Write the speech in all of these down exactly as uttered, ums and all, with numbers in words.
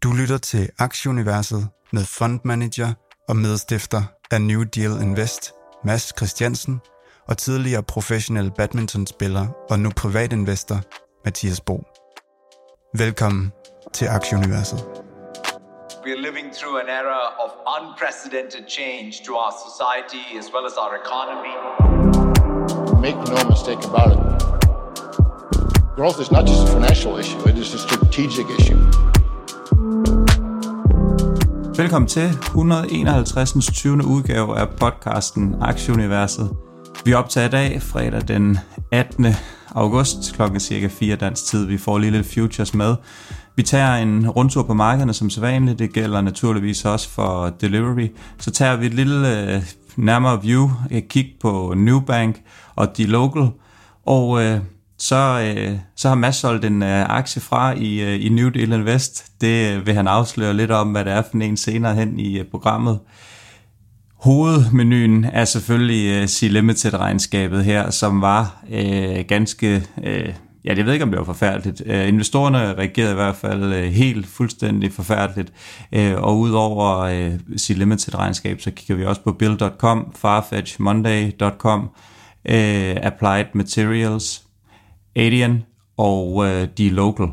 Du lytter til Aktieuniverset med fondmanager og medstifter af New Deal Invest, Mads Christiansen, og tidligere professionel badmintonspiller og nu privatinvestor, Mathias Bo. Velkommen til Aktieuniverset. We are living through an era of unprecedented change to our society as well as our economy. Make no mistake about it. Growth is not just a financial issue, it is a strategic issue. Velkommen til et hundrede og enoghalvtreds. tyvende udgave af podcasten Aktieuniverset. Vi optager i dag, fredag den attende august, klokken cirka fire dansk tid. Vi får lige lidt futures med. Vi tager en rundtur på markederne som sædvanligt. Det gælder naturligvis også for delivery. Så tager vi et lille øh, nærmere view, et kig på Nubank og dLocal. Og øh, så, øh, så har Mads solgt en øh, aktie fra i, øh, i New Deal Invest. Det øh, vil han afsløre lidt om, hvad det er for en senere hen i øh, programmet. Hovedmenuen er selvfølgelig uh, C-Limited-regnskabet her, som var uh, ganske, uh, ja, jeg ved ikke, om det var forfærdeligt. Uh, investorerne reagerede i hvert fald uh, helt fuldstændig forfærdeligt, uh, og udover uh, C-Limited-regnskab, så kigger vi også på Bill punktum com, Farfetch, Monday punktum com, uh, Applied Materials, Adyen og uh, dLocal.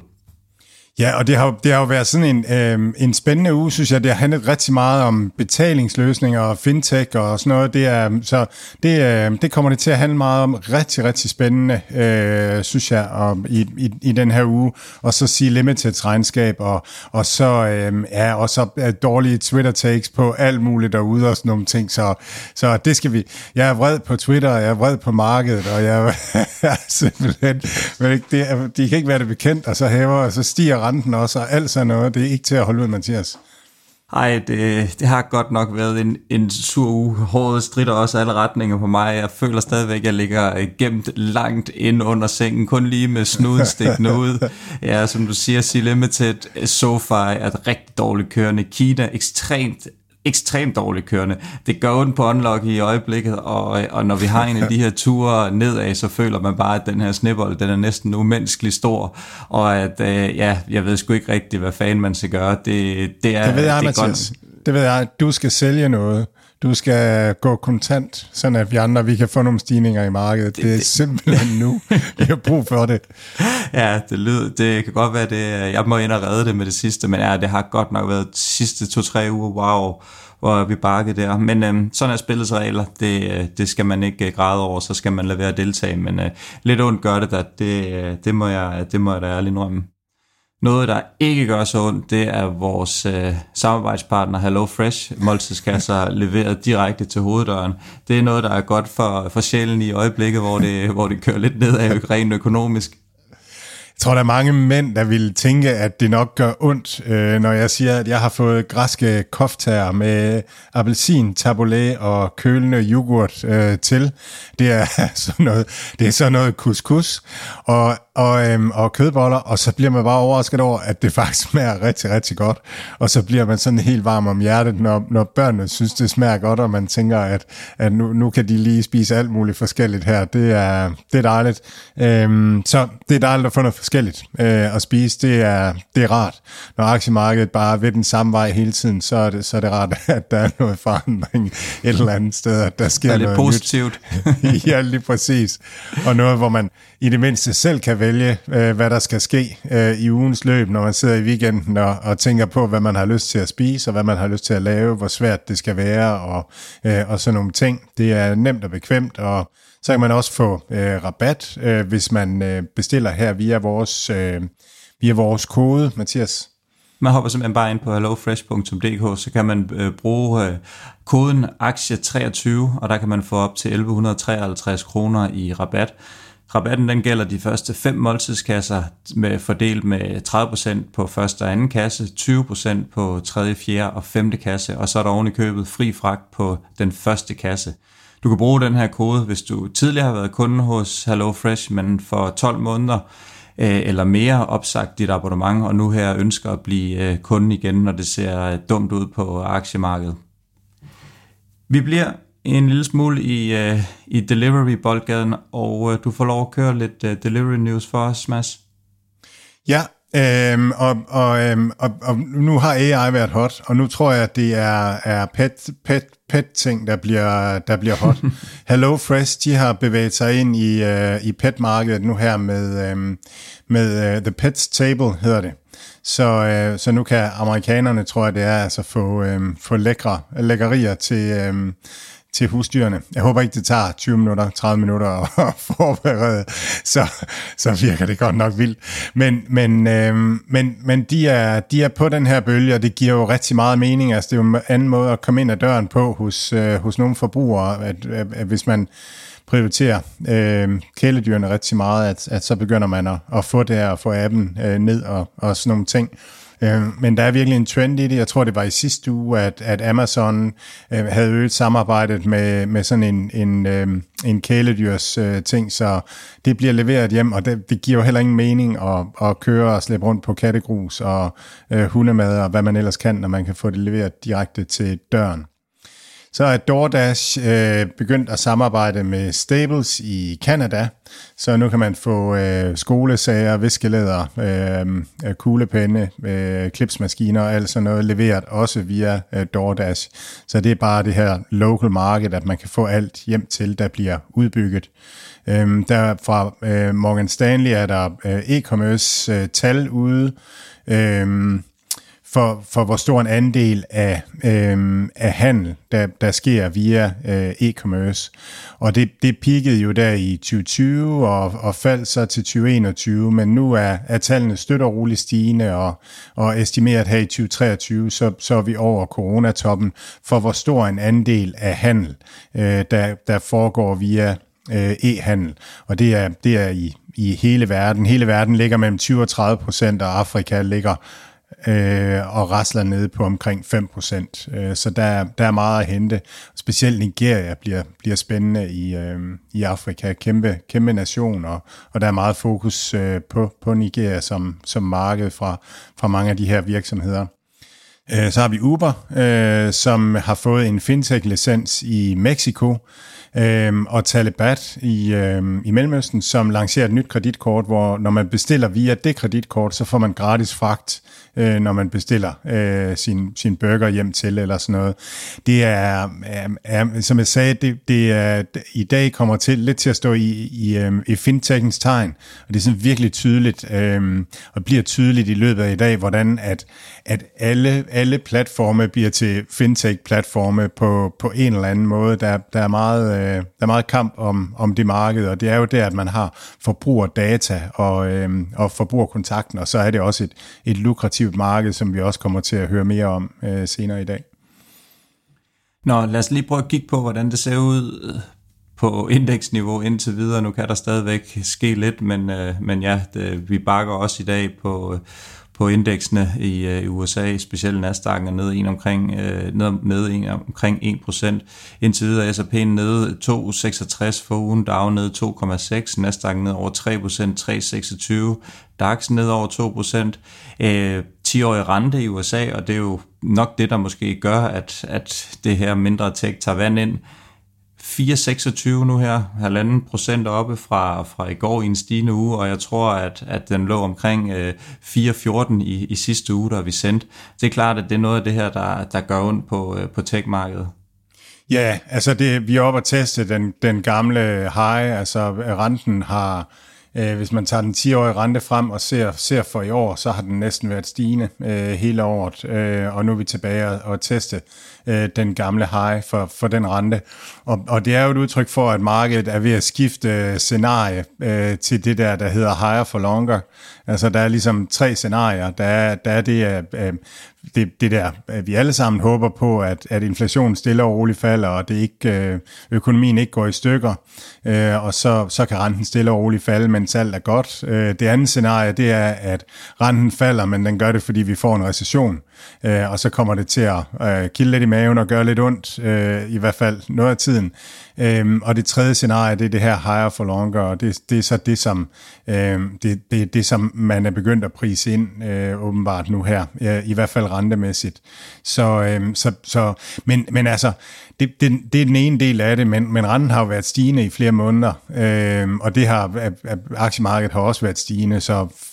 Ja, og det har, det har jo været sådan en, øh, en spændende uge, synes jeg. Det har handlet rigtig meget om betalingsløsninger og fintech og sådan noget. Det er, så det, øh, det kommer det til at handle meget om. Rigtig, rigtig spændende, øh, synes jeg, om, i, i, i den her uge. Og så C-Limiteds regnskab, og, og så øh, er også dårlige Twitter-takes på alt muligt derude og sådan nogle ting. Så, så det skal vi. Jeg er vred på Twitter, jeg er vred på markedet, og jeg er simpelthen... Det, de kan ikke være det bekendt, og så hæver, og så stiger renten også, og alt sådan noget. Det er ikke til at holde ud, Mathias. Ej, det, det har godt nok været en, en sur uge. Håret stritter også alle retninger på mig. Jeg føler stadigvæk, at jeg ligger gemt langt ind under sengen, kun lige med snuden stikkende ud. Ja, som du siger, C-Limited, SoFi er et rigtig dårligt kørende. Kina, ekstremt ekstremt dårligt kørende. Det gør ondt på unlock i øjeblikket, og, og når vi har en af de her ture nedad, så føler man bare, at den her snebold, den er næsten umenneskelig stor, og at, øh, ja, jeg ved sgu ikke rigtigt, hvad fanden man skal gøre. Det, det er, det ved jeg, det Mathias. Det ved jeg. Du skal sælge noget. Du skal gå kontant, sådan at vi andre, vi kan få nogle stigninger i markedet. Det, det er det. Simpelthen nu, vi har brug for det. Ja, det lyder, det kan godt være, det, jeg må ind og redde det med det sidste, men ja, det har godt nok været de sidste to-tre uger, wow, hvor vi bakkede der. Men øhm, sådan er spillets regler, det, det skal man ikke græde over, så skal man lade være at deltage, men øh, lidt ondt gør det da, det, det, må jeg, det må jeg da ærligt indrømme. Noget, der ikke gør så ondt, det er vores øh, samarbejdspartner HelloFresh. Måltidskasser leveret direkte til hoveddøren. Det er noget, der er godt for, for sjælen i øjeblikket, hvor det, hvor det kører lidt nedad rent økonomisk. Jeg tror, der er mange mænd, der vil tænke, at det nok gør ondt, øh, når jeg siger, at jeg har fået græske koftaer med appelsin, taboulet og kølende yoghurt øh, til. Det er sådan noget, det er sådan noget couscous og, og, øhm, og kødboller, og så bliver man bare overrasket over, at det faktisk smager rigtig, rigtig godt. Og så bliver man sådan helt varm om hjertet, når, når børnene synes, det smager godt, og man tænker, at, at nu, nu kan de lige spise alt muligt forskelligt her. Det er, det er dejligt. Øhm, så det er dejligt at få noget forskelligt øh, at spise. Det er, det er rart. Når aktiemarkedet bare ved den samme vej hele tiden, så er det, så er det rart, at der er noget forandring et eller andet sted, at der sker det er noget positivt. Nyt. Ja, lige præcis. Og noget, hvor man i det mindste selv kan vælge, øh, hvad der skal ske øh, i ugens løb, når man sidder i weekenden og, og tænker på, hvad man har lyst til at spise, og hvad man har lyst til at lave, hvor svært det skal være, og, øh, og sådan nogle ting. Det er nemt og bekvemt, og så kan man også få øh, rabat, øh, hvis man øh, bestiller her via vores, øh, via vores kode, Mathias. Man hopper simpelthen bare ind på hellofresh punktum d k, så kan man øh, bruge øh, koden aktie treogtyve, og der kan man få op til elleve treoghalvtreds kroner i rabat. Rabatten den gælder de første fem måltidskasser med fordelt med tredive procent på første og anden kasse, tyve procent på tredje, fjerde og femte kasse, og så er der oven i købet fri fragt på den første kasse. Du kan bruge den her kode, hvis du tidligere har været kunde hos HelloFresh, men for tolv måneder øh, eller mere opsagt dit abonnement, og nu her ønsker at blive øh, kunde igen, når det ser dumt ud på aktiemarkedet. Vi bliver en lille smule i, uh, i delivery-boldgaden, og uh, du får lov at køre lidt uh, delivery news for os, Mads. Ja, Øhm, og, og, øhm, og, og nu har A I været hot, og nu tror jeg, at det er, er pet, pet, pet-ting, der bliver, der bliver hot. HelloFresh, de har bevæget sig ind i, uh, i pet-markedet nu her med, um, med uh, The Pet's Table, hedder det. Så, uh, så nu kan amerikanerne, tror jeg det er, altså få, um, få lækre, lækkerier til... Um, til husdyrene. Jeg håber ikke, det tager tyve minutter, tredive minutter at forberede, så, så virker det godt nok vildt. Men, men, øh, men, men de, er, de er på den her bølge, og det giver jo rigtig meget mening. Altså, det er jo en anden måde at komme ind ad døren på hos, øh, hos nogle forbrugere, at, at, at hvis man prioriterer øh, kæledyrene rigtig meget, at, at så begynder man at, at få det her, og få appen øh, ned og, og sådan nogle ting. Men der er virkelig en trend i det. Jeg tror, det var i sidste uge, at, at Amazon øh, havde øget samarbejdet med, med sådan en, en, øh, en kæledyrs øh, ting, så det bliver leveret hjem, og det, det giver jo heller ingen mening at, at køre og slæbe rundt på kattegrus og øh, hundemad og hvad man ellers kan, når man kan få det leveret direkte til døren. Så er DoorDash øh, begyndt at samarbejde med Staples i Canada, så nu kan man få øh, skolesager, viskelæder, øh, kuglepenne, øh, klipsmaskiner og alt sådan noget leveret også via øh, DoorDash. Så det er bare det her local market, at man kan få alt hjem til, der bliver udbygget. Øh, der fra øh, Morgan Stanley er der øh, e-commerce øh, tal ude, øh, For, for hvor stor en andel af, øhm, af handel, der, der sker via øh, e-commerce. Og det, det peakede jo der i tyve tyve og, og faldt så til tyve enogtyve, men nu er, er tallene støt og roligt stigende, og, og estimeret her i tyve treogtyve, så, så er vi over coronatoppen for hvor stor en andel af handel, øh, der, der foregår via øh, e-handel. Og det er, det er i, i hele verden. Hele verden ligger mellem tyve og tredive procent, og Afrika ligger Øh, og rasler nede på omkring fem procent. Øh, så der, der er meget at hente. Specielt Nigeria bliver, bliver spændende i, øh, i Afrika. Kæmpe, kæmpe nation, og, og der er meget fokus øh, på, på Nigeria som, som marked fra, fra mange af de her virksomheder. Øh, så har vi Uber, øh, som har fået en fintech-licens i Mexico, Øhm, og Talabat i, øhm, i Mellemøsten, som lancerer et nyt kreditkort, hvor når man bestiller via det kreditkort, så får man gratis fragt, øh, når man bestiller øh, sin, sin burger hjem til, eller sådan noget. Det er, er, er som jeg sagde, det, det er, i dag kommer til lidt til at stå i, i, øhm, i fintechens tegn, og det er sådan virkelig tydeligt, øhm, og bliver tydeligt i løbet af i dag, hvordan at, at alle, alle platforme bliver til fintech-platforme på, på en eller anden måde. Der, der er meget der er meget kamp om, om det marked, og det er jo der, at man har forbrugerdata og, øhm, og forbrugerkontakten, og så er det også et, et lukrativt marked, som vi også kommer til at høre mere om øh, senere i dag. Nå, lad os lige prøve at kigge på, hvordan det ser ud på indeksniveau indtil videre. Nu kan der stadigvæk ske lidt, men, øh, men ja, det, vi bakker også i dag på... Øh, på indeksene i, øh, i U S A, specielt Nasdaq'en er nede, en omkring, øh, nede, nede en, omkring en procent. Indtil videre er S and P nede to komma seksogtres for ugen, Dow nede to komma seks, Nasdaq nede over tre procent, tre komma seksogtyve, DAX nede over to procent. Øh, ti-årig rente i U S A, og det er jo nok det, der måske gør, at, at det her mindre tech tager vand ind. fire komma seksogtyve nu her, halvanden procent oppe fra, fra i går i en stigende uge, og jeg tror, at, at den lå omkring øh, fire komma fjorten i, i sidste uge, der vi sendte. Det er klart, at det er noget af det her, der, der gør ondt på, øh, på tech-markedet. Ja, altså det, vi er oppe at teste den, den gamle high, altså renten har... Øh, hvis man tager den ti-årige rente frem og ser, ser for i år, så har den næsten været stigende øh, hele året, øh, og nu er vi tilbage og, og teste øh, den gamle high for, for den rente. Og, og det er jo et udtryk for, at markedet er ved at skifte øh, scenarie øh, til det der, der hedder higher for longer. Altså der er ligesom tre scenarier. Der er, der er det, øh, det, det der, vi alle sammen håber på, at, at inflationen stille og roligt falder, og det ikke, øh, økonomien ikke går i stykker, øh, og så, så kan renten stille og roligt falde, mens alt er godt. Øh, det andet scenarie, det er, at renten falder, men den gør det, fordi vi får en recession, øh, og så kommer det til at øh, kilde lidt i maven og gøre lidt ondt, øh, i hvert fald noget af tiden. Øhm, og det tredje scenarie, det er det her higher for longer, og det, det er så det, som øhm, det, det, det, som man er begyndt at prise ind øh, åbenbart nu her, øh, i hvert fald rentemæssigt. Så, øhm, så, så men, men altså, det, det, det er den ene del af det, men, men renten har jo været stigende i flere måneder, øhm, og det har aktiemarkedet har også været stigende, så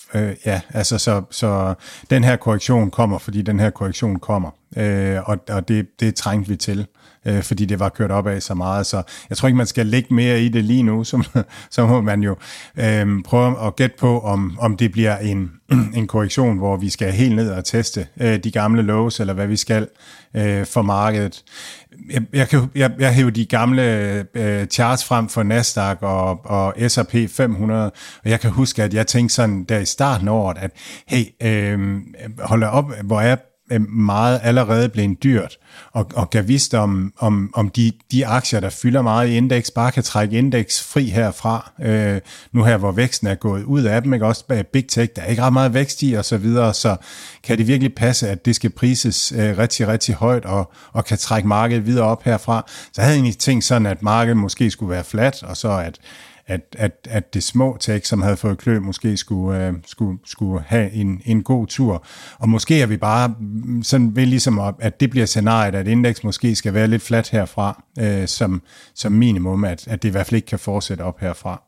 øh, ja, altså så, så den her korrektion kommer, fordi den her korrektion kommer, øh, og, og det, det trængte vi til, øh, fordi det var kørt op af så meget, så jeg tror ikke, man skal lægge mere i det lige nu, så, så må man jo øh, prøve at gætte på, om, om det bliver en, en korrektion, hvor vi skal helt ned og teste øh, de gamle lows, eller hvad vi skal øh, for markedet. Jeg, jeg, kan, jeg, jeg hæver de gamle øh, charts frem for Nasdaq og, og S og P fem hundrede, og jeg kan huske, at jeg tænkte sådan der i starten af året, at hey, øh, hold da op, hvor er meget allerede blevet dyrt, og, og kan vise om, om, om de, de aktier, der fylder meget i indeks, bare kan trække indeks fri herfra. Øh, nu her, hvor væksten er gået ud af dem, ikke? Også Big Tech, der er ikke ret meget vækst i, og så videre, så kan det virkelig passe, at det skal prises øh, rigtig, rigtig højt, og, og kan trække markedet videre op herfra. Så jeg havde egentlig tænkt sådan, at markedet måske skulle være flat, og så at At, at, at det små tech, som havde fået klø, måske skulle, øh, skulle, skulle have en, en god tur. Og måske er vi bare sådan ved ligesom, op, at det bliver scenariet, at indeks måske skal være lidt flat herfra, øh, som, som minimum, at, at det i hvert fald ikke kan fortsætte op herfra.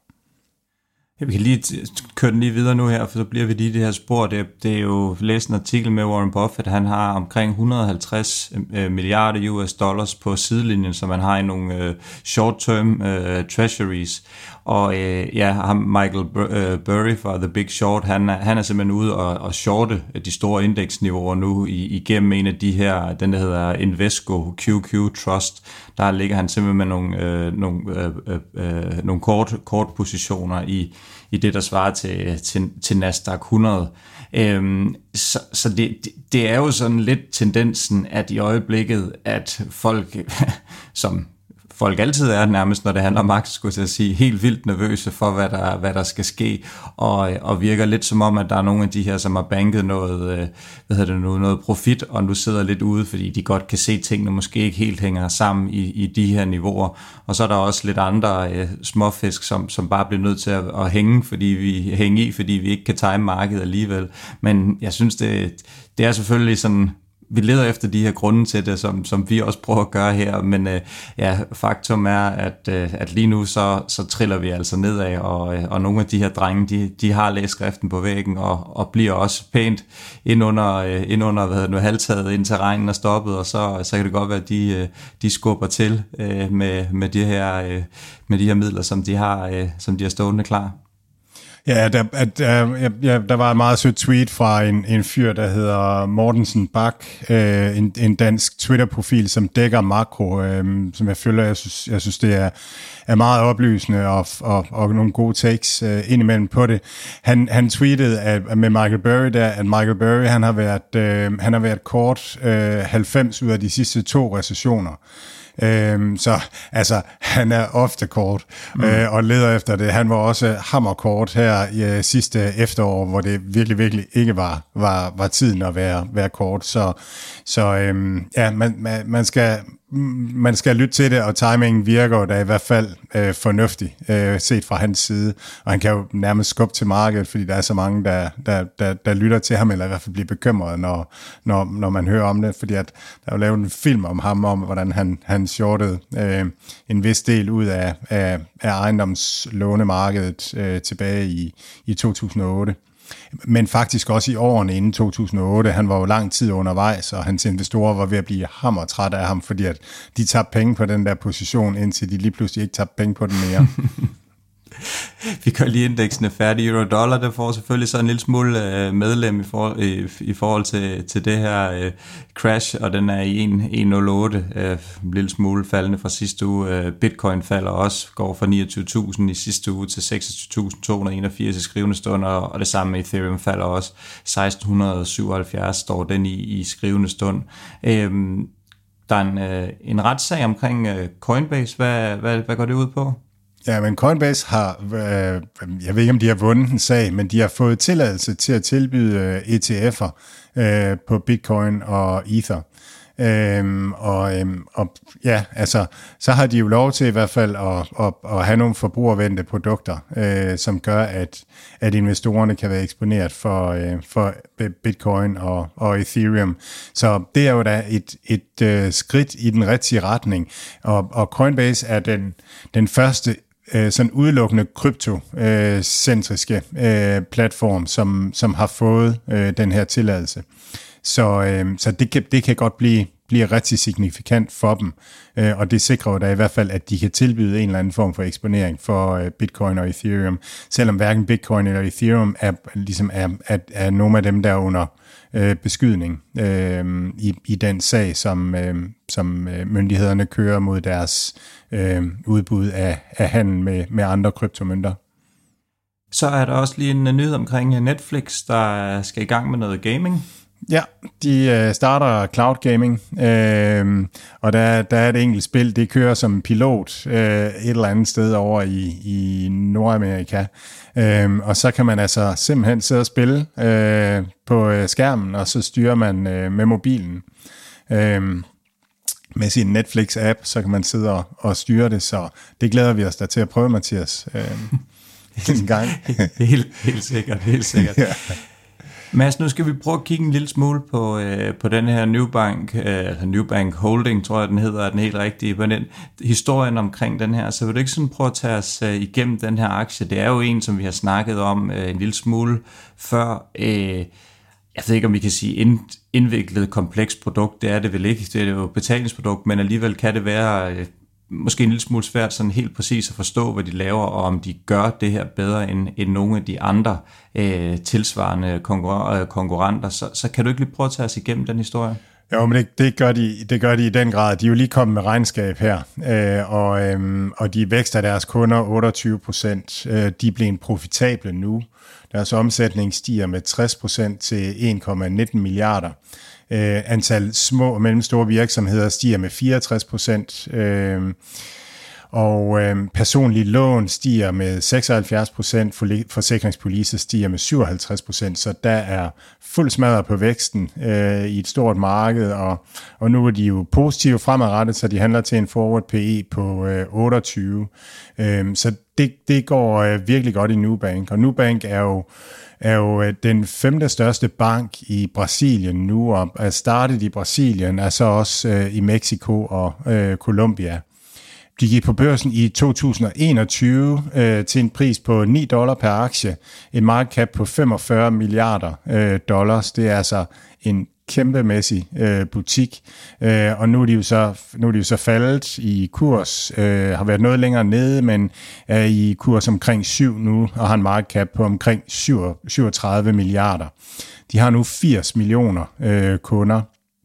Ja, vi kan lige køre den lige videre nu her, for så bliver vi lige det her spor. Det, det er jo læst en artikel med Warren Buffett. Han har omkring et hundrede og halvtreds milliarder U S dollars på sidelinjen, som man har i nogle uh, short-term uh, treasuries. Og uh, ja, ham Michael Burry fra The Big Short, han er, han er simpelthen ude og, og shorte de store indeksniveauer nu i, igennem en af de her, den der hedder Invesco Q Q Trust. Der ligger han simpelthen med nogle, uh, nogle, uh, uh, nogle kort, kort positioner i i det, der svarer til, til, til Nasdaq hundrede. Øhm, så så det, det er jo sådan lidt tendensen, at i øjeblikket, at folk, som folk altid er nærmest, når det handler om aktier, skulle jeg sige, helt vildt nervøse for, hvad der, hvad der skal ske, og, og virker lidt som om, at der er nogle af de her, som har banket noget, hvad hedder det nu, noget profit, og nu sidder lidt ude, fordi de godt kan se, at tingene måske ikke helt hænger sammen i, i de her niveauer. Og så er der også lidt andre øh, småfisk, som, som bare bliver nødt til at, at hænge, fordi vi hænger i, fordi vi ikke kan time markedet alligevel. Men jeg synes, det, det er selvfølgelig sådan, vi leder efter de her grunde til det, som, som vi også prøver at gøre her, men øh, ja, faktum er, at, øh, at lige nu så, så triller vi altså nedad, og, øh, og nogle af de her drenge, de, de har læst skriften på væggen, og, og bliver også pænt ind under, øh, ind under hvad hedder det nu, halvtaget, indtil regnen er stoppet, og så, så kan det godt være, at de, øh, de skubber til øh, med, med, de her, øh, med de her midler, som de har, øh, som de har stående klar. Ja, der, at, uh, ja, der var et meget sødt tweet fra en, en fyr, der hedder Mortensen Bak, uh, en, en dansk Twitter-profil, som dækker makro, uh, som jeg føler, jeg synes, jeg synes det er, er meget oplysende og, og, og nogle gode takes uh, indimellem på det. Han, han tweetede at, med Michael Burry der, at Michael Burry, han har været, uh, han har været kort uh, halvfems ud af de sidste to recessioner. Øhm, så altså, han er ofte kort mm. øh, og leder efter det. Han var også hammerkort her i øh, sidste efterår, hvor det virkelig, virkelig ikke var, var, var tiden at være, være kort. Så, så øhm, ja, man, man, man skal... man skal lytte til det, og timingen virker da i hvert fald øh, fornuftig, øh, set fra hans side, og han kan jo nærmest skubbe til markedet, fordi der er så mange, der, der, der, der lytter til ham, eller i hvert fald bliver bekymret, når, når, når man hører om det, fordi at der er jo lavet en film om ham, om hvordan han, han shortede øh, en vis del ud af, af, af ejendomslånemarkedet øh, tilbage i, i to tusind og otte. Men faktisk også i årene inden to tusind og otte, han var jo lang tid undervejs, og hans investorer var ved at blive hammertrætte af ham, fordi at de tabte penge på den der position, indtil de lige pludselig ikke tabte penge på den mere. Vi gør lige indeksene færdige. Euro dollar, der får selvfølgelig så en lille smule øh, medlem i, for, i, i forhold til, til det her øh, crash, og den er i en komma nul otte, øh, en lille smule faldende fra sidste uge. Øh, Bitcoin falder også, går fra niogtyve tusind i sidste uge til seksogtyve tusind to hundrede og enogfirs i skrivende stund, og, og det samme med Ethereum falder også. seksten syvoghalvfjerds står den i, i skrivende stund. Øh, der er en, øh, en retssag omkring øh, Coinbase. Hvad, hvad, hvad går det ud på? Ja, men Coinbase har, øh, jeg ved ikke om de har vundet en sag, men de har fået tilladelse til at tilbyde E T F'er øh, på Bitcoin og Ether. Øhm, og, øhm, og ja, altså, så har de jo lov til i hvert fald at, at, at have nogle forbrugervendte produkter, øh, som gør, at, at investorerne kan være eksponeret for, øh, for Bitcoin og, og Ethereum. Så det er jo da et, et øh, skridt i den rigtige retning, og, og Coinbase er den, den første øh, sådan udelukkende kryptocentriske øh, platform, som, som har fået øh, den her tilladelse. Så, øh, så det, kan, det kan godt blive, blive rigtig signifikant for dem, øh, og det sikrer jo da i hvert fald, at de kan tilbyde en eller anden form for eksponering for øh, Bitcoin og Ethereum, selvom hverken Bitcoin eller Ethereum er, ligesom er, er, er nogle af dem, der er under øh, beskydning øh, i, i den sag, som, øh, som øh, myndighederne kører mod deres øh, udbud af, af handel med, med andre kryptomønter. Så er der også lige en nyhed omkring Netflix, der skal i gang med noget gaming. Ja, de øh, starter cloud gaming, øh, og der, der er et enkelt spil, det kører som pilot øh, et eller andet sted over i, i Nordamerika, øh, og så kan man altså simpelthen sidde og spille øh, på skærmen, og så styrer man øh, med mobilen. Øh, med sin Netflix-app, så kan man sidde og, og styre det, så det glæder vi os da til at prøve, Mathias, øh, en gang. helt, helt sikkert, helt sikkert. Ja. Mads, nu skal vi prøve at kigge en lille smule på, øh, på den her Nubank, øh, altså Nubank Holding, tror jeg den hedder, er den helt rigtige, på den historien omkring den her. Så vil du ikke sådan prøve at tage os øh, igennem den her aktie? Det er jo en, som vi har snakket om øh, en lille smule før. Øh, jeg ved ikke, om vi kan sige ind, indviklet, komplekst produkt. Det er det vel ikke. Det er jo et betalingsprodukt, men alligevel kan det være øh, måske en lille smule svært sådan helt præcis at forstå, hvad de laver, og om de gør det her bedre end, end nogle af de andre øh, tilsvarende konkurrenter. konkurrenter. Så, så kan du ikke lige prøve at tage os igennem den historie? Jo, men det, det, gør de, det gør de i den grad. De er jo lige kommet med regnskab her, øh, og, øh, og de vækster deres kunder otteogtyve procent. Øh, de er blevet profitable nu. Deres omsætning stiger med tres procent til en komma nitten milliarder. Øh, antal små og mellemstore virksomheder stiger med fireogtres procent, øh, og øh, personlige lån stiger med seksoghalvfjerds procent, forsikringspolice stiger med syvoghalvtreds procent, så der er fuld smadret på væksten øh, i et stort marked, og, og nu er de jo positive fremadrettet, så de handler til en forward P E på øh, otteogtyve, øh, så det, det går øh, virkelig godt i Nubank, og Nubank er jo er jo den femte største bank i Brasilien nu, og er startet i Brasilien, er så også øh, i Mexico og øh, Colombia. De gik på børsen i to tusind og enogtyve øh, til en pris på ni dollar per aktie, en market cap på femogfyrre milliarder øh, dollars. Det er altså en kæmpemæssig øh, butik, øh, og nu er de jo så nu er de jo så faldet i kurs, øh, har været noget længere nede, men er i kurs omkring syv nu, og har en market cap på omkring syvogtredive milliarder. De har nu firs millioner øh, kunder,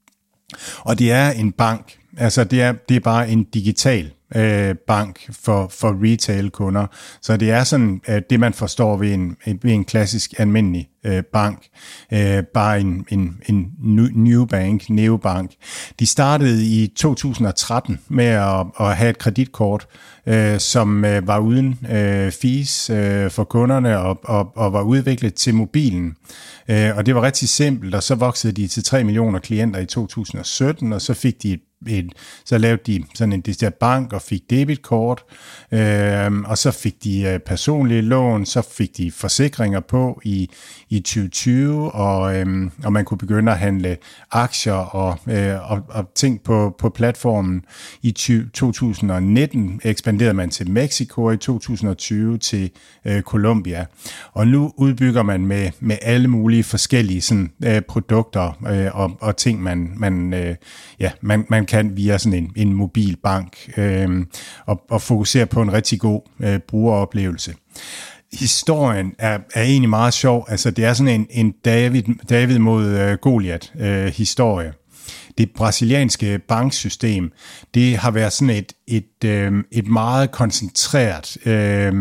og det er en bank, altså det er, det er bare en digital øh, bank for, for retail-kunder, så det er sådan øh, det, man forstår ved en, ved en klassisk almindelig øh, bank, øh, bare en, en, en new bank, neobank. De startede i to tusind og tretten med at, at have et kreditkort, øh, som øh, var uden øh, fees øh, for kunderne og, og, og var udviklet til mobilen. Øh, og det var rigtig simpelt, og så voksede de til tre millioner klienter i to tusind og sytten, og så fik de et Et, så lavede de sådan en decideret bank og fik debitkort, øh, og så fik de øh, personlige lån, så fik de forsikringer på i, i tyve tyve, og, øh, og man kunne begynde at handle aktier og, øh, og, og ting på, på platformen. I to tusind og nitten ekspanderede man til Mexico, i to tusind og tyve til øh, Colombia, og nu udbygger man med, med alle mulige forskellige sådan, øh, produkter øh, og, og ting, man, man, øh, ja, man, man kan via sådan en, en mobil bank øh, og, og fokusere på en rigtig god øh, brugeroplevelse. Historien er, er egentlig meget sjov. Altså, det er sådan en, en David, David mod øh, Goliat øh, historie. Det brasilianske banksystem, det har været sådan et, et, øh, et meget koncentreret øh,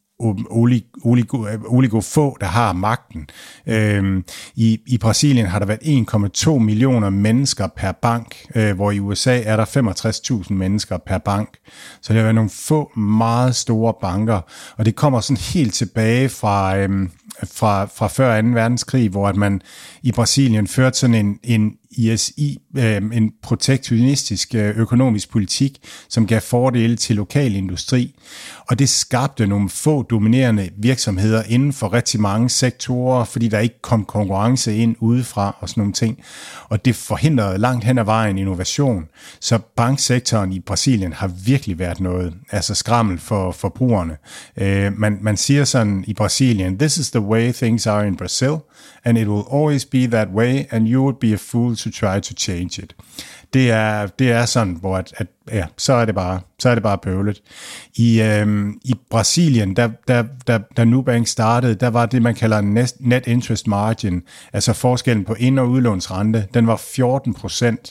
oligo, oligo få, der har magten. Øhm, i, I Brasilien har der været en komma to millioner mennesker per bank, øh, hvor i U S A er der femogtres tusind mennesker per bank. Så det har været nogle få meget store banker, og det kommer sådan helt tilbage fra, øhm, fra, fra før anden verdenskrig, hvor at man i Brasilien førte sådan en, en I S I, øh, en protektionistisk øh, økonomisk politik, som gav fordele til lokal industri, og det skabte nogle få dominerende virksomheder inden for rigtig mange sektorer, fordi der ikke kom konkurrence ind udefra og sådan nogle ting, og det forhindrede langt hen ad vejen innovation. Så banksektoren i Brasilien har virkelig været noget, altså skrammel for forbrugerne. Øh, man, man siger sådan i Brasilien, this is the way things are in Brazil, and it will always be that way, and you would be a fool to try to change it. Det er, det er sådan, hvor at, at, ja, så er det bare, så er det bare bøvlet. I, øhm, i Brasilien, der, der, der, da Nubank startede, der var det, man kalder net, net interest margin, altså forskellen på ind- og udlånsrente, den var fjorten procent.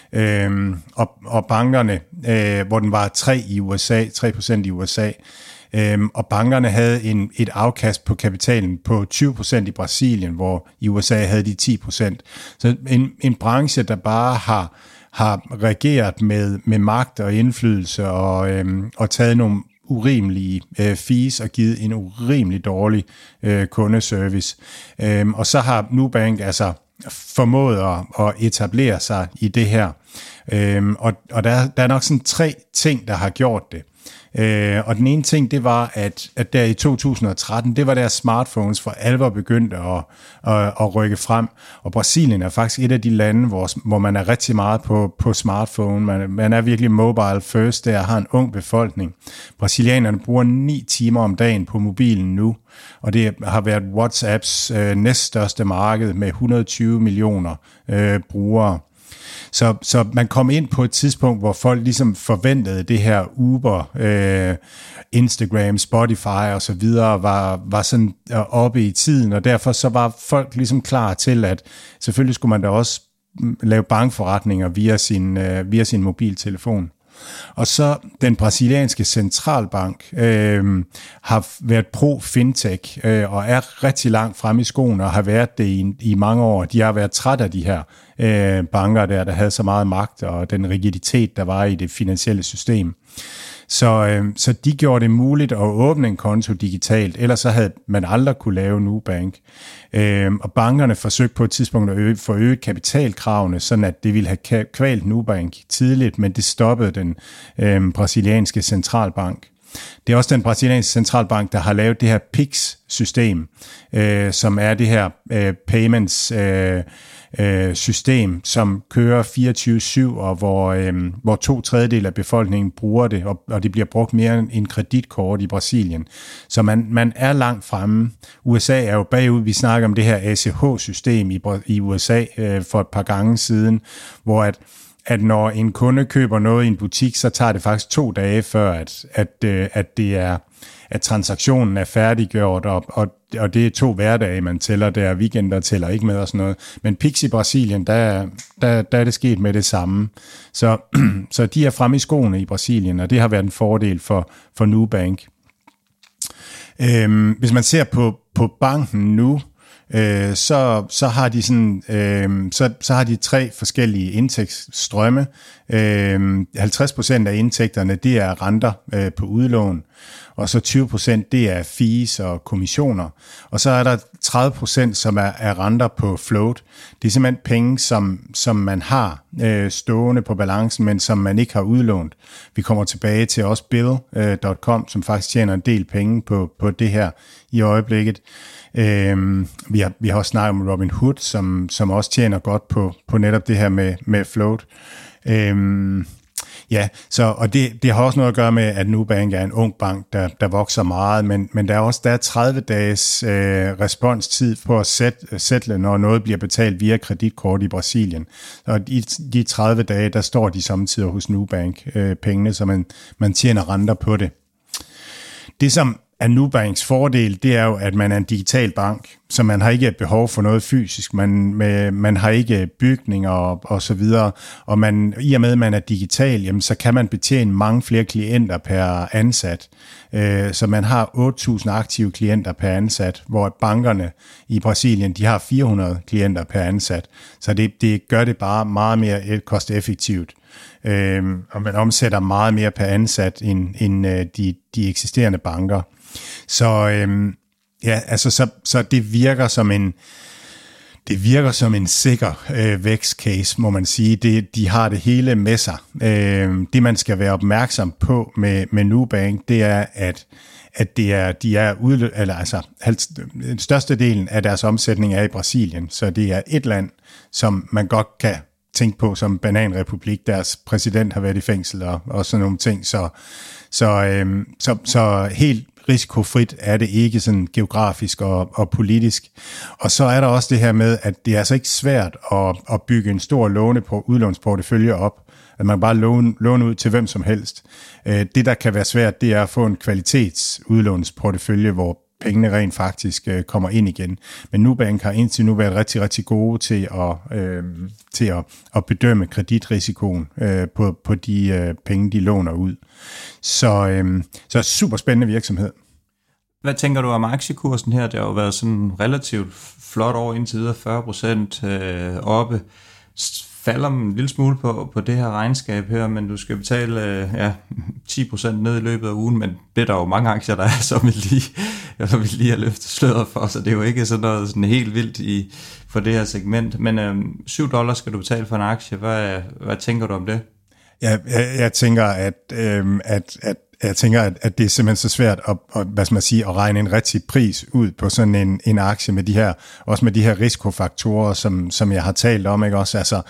Øhm, og, og bankerne, øh, hvor den var tre i U S A, tre procent i U S A, øhm, og bankerne havde en, et afkast på kapitalen på tyve procent i Brasilien, hvor i U S A havde de ti procent. Så en, en branche, der bare har, har reageret med, med magt og indflydelse og, øhm, og taget nogle urimelige øh, fees og givet en urimelig dårlig øh, kundeservice. Øhm, og så har Nubank altså formået at, at etablere sig i det her. Øhm, og og der, der er nok sådan tre ting, der har gjort det. Øh, og den ene ting, det var, at, at der i to tusind og tretten, det var der smartphones for alvor begyndte at, at, at rykke frem. Og Brasilien er faktisk et af de lande, hvor, hvor man er rigtig meget på, på smartphone. Man, man er virkelig mobile first, der har en ung befolkning. Brasilianerne bruger ni timer om dagen på mobilen nu, og det har været WhatsApps øh, næststørste marked med et hundrede og tyve millioner øh, brugere. Så, så man kom ind på et tidspunkt, hvor folk ligesom forventede det her Uber, øh, Instagram, Spotify og så videre var, var sådan oppe i tiden, og derfor så var folk ligesom klar til, at selvfølgelig skulle man da også lave bankforretninger via sin, øh, via sin mobiltelefon. Og så den brasilianske centralbank øh, har været pro-fintech øh, og er rigtig langt fremme i skoene og har været det i, i mange år. De har været træt af de her øh, banker der, der havde så meget magt og den rigiditet, der var i det finansielle system. Så, øh, så de gjorde det muligt at åbne en konto digitalt, ellers så havde man aldrig kunne lave Nubank. Øh, og bankerne forsøgte på et tidspunkt at øge, forøge kapitalkravene, sådan at det ville have kvalt Nubank tidligt, men det stoppede den øh, brasilianske centralbank. Det er også den brasilianske centralbank, der har lavet det her P I X-system, øh, som er det her øh, payments øh, øh, system, som kører fireogtyve syv, og hvor, øh, hvor to tredjedel af befolkningen bruger det, og, og det bliver brugt mere end en kreditkort i Brasilien. Så man, man er langt fremme. U S A er jo bagud. Vi snakker om det her A C H-system i, i U S A øh, for et par gange siden, hvor at at når en kunde køber noget i en butik, så tager det faktisk to dage før, at, at, at, det er, at transaktionen er færdiggjort, og, og, og det er to hverdage, man tæller der, weekender tæller ikke med og sådan noget. Men P I X i Brasilien, der, der, der er det sket med det samme. Så, så de er fremme i skoene i Brasilien, og det har været en fordel for, for Nubank. Øhm, hvis man ser på, på banken nu, Øh, så, så, har de sådan, øh, så, så har de tre forskellige indtægtsstrømme. Øh, halvtreds procent af indtægterne, det er renter øh, på udlån, og så tyve procent, det er fees og kommissioner. Og så er der tredive procent, som er, er renter på float. Det er simpelthen penge, som, som man har øh, stående på balancen, men som man ikke har udlånt. Vi kommer tilbage til også Bill punktum com, som faktisk tjener en del penge på, på det her i øjeblikket. Øhm, vi, har, vi har også snakket om Robinhood, som, som også tjener godt på, på netop det her med, med float. Øhm, ja, så, og det, det har også noget at gøre med, at Nubank er en ung bank, der, der vokser meget, men, men der er også der er tredive dages øh, responstid på at sætte, sætte, når noget bliver betalt via kreditkort i Brasilien. Og i de tredive dage, der står de samtidig hos Nubank øh, pengene, så man, man tjener renter på det. Det som er Nubanks fordel, det er jo, at man er en digital bank, så man har ikke behov for noget fysisk, man, med, man har ikke bygninger og, og så videre, og man, i og med, at man er digital, jamen, så kan man betjene mange flere klienter per ansat. Øh, så man har otte tusind aktive klienter per ansat, hvor bankerne i Brasilien, de har fire hundrede klienter per ansat, så det, det gør det bare meget mere kosteffektivt. Øh, og man omsætter meget mere per ansat end, end øh, de, de eksisterende banker. Så øhm, ja, altså så, så det virker som en det virker som en sikker øh, vækstcase, må man sige. Det, de har det hele med sig. Øh, det, man skal være opmærksom på med, med Nubank, det er, at at det er, de er udlø- eller altså, den største delen af deres omsætning er i Brasilien, så det er et land, som man godt kan tænke på som bananrepublik. Deres præsident har været i fængsel og, og sådan nogle ting, så, så, øhm, så, så helt risikofrit er det ikke sådan geografisk og, og politisk. Og så er der også det her med, at det er altså ikke svært at, at bygge en stor låne på udlånsportefølje op, at man bare låne, låne ud til hvem som helst. Det, der kan være svært, det er at få en kvalitetsudlånsportefølje, hvor pengene rent faktisk kommer ind igen. Men Nubank har indtil nu været rigtig, rigtig gode til at, øh, til at, at bedømme kreditrisikoen øh, på, på de øh, penge, de låner ud. Så, øh, så super spændende virksomhed. Hvad tænker du om aktiekursen her? Det har jo været sådan relativt flot over indtil videre, fyrre procent øh, oppe. Falder en lille smule på, på det her regnskab her, men du skal betale øh, ja, ti procent ned i løbet af ugen, men det er der jo mange aktier, der er, som vi lige, som vi lige har løftet sløret for, så det er jo ikke sådan noget sådan helt vildt i, for det her segment. Men øh, syv dollar skal du betale for en aktie. Hvad, hvad tænker du om det? Ja, jeg, jeg tænker, at, øh, at, at Jeg tænker, at, at det er simpelthen så svært at, at, hvad skal man sige, at regne en rigtig pris ud på sådan en, en aktie med de her, også med de her risikofaktorer, som, som jeg har talt om, ikke også? Altså,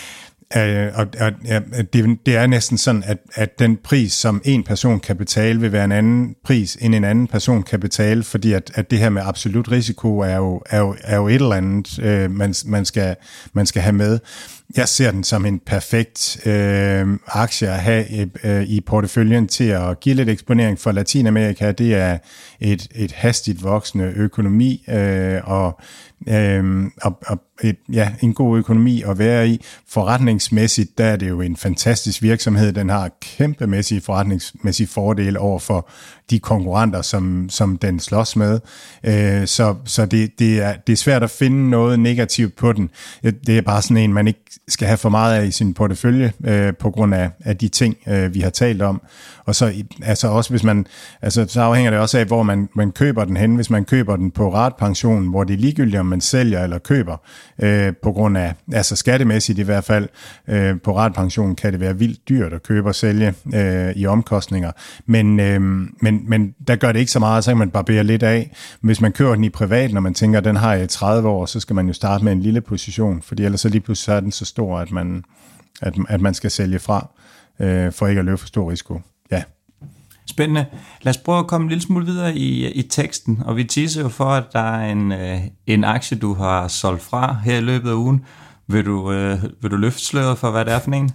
øh, og, og, ja, det, det er næsten sådan, at, at den pris, som en person kan betale, vil være en anden pris, end en anden person kan betale, fordi at, at det her med absolut risiko er jo, er jo, er jo et eller andet, øh, man, man, skal, man skal have med. Jeg ser den som en perfekt øh, aktie at have øh, i porteføljen til at give lidt eksponering for Latinamerika. Det er et, et hastigt voksende økonomi øh, og, øh, og, og et, ja, en god økonomi at være i. Forretningsmæssigt, der er det jo en fantastisk virksomhed. Den har kæmpemæssige forretningsmæssige fordele over for de konkurrenter, som, som den slås med. Øh, så så det, det, er, det er svært at finde noget negativt på den. Det er bare sådan en, man ikke skal have for meget af i sin portefølje øh, på grund af, af de ting, øh, vi har talt om. Og så altså også hvis man, altså så afhænger det også af, hvor man, man køber den hen. Hvis man køber den på ratepensionen, hvor det er ligegyldigt, om man sælger eller køber, øh, på grund af, altså skattemæssigt i hvert fald, øh, på ratepensionen kan det være vildt dyrt at købe og sælge øh, i omkostninger. Men, øh, men, men der gør det ikke så meget, så kan man barbere lidt af. Hvis man køber den i privat, når man tænker, at den har i tredive år, så skal man jo starte med en lille position, fordi ellers så lige pludselig så er den så stor, at man, at, at man skal sælge fra, øh, for ikke at løbe for stor risiko. Ja. Spændende. Lad os prøve at komme en lille smule videre i, i teksten, og vi teaser jo for, at der er en, øh, en aktie, du har solgt fra her i løbet af ugen. Vil du, øh, vil du løfte sløret for, hvad det er for en?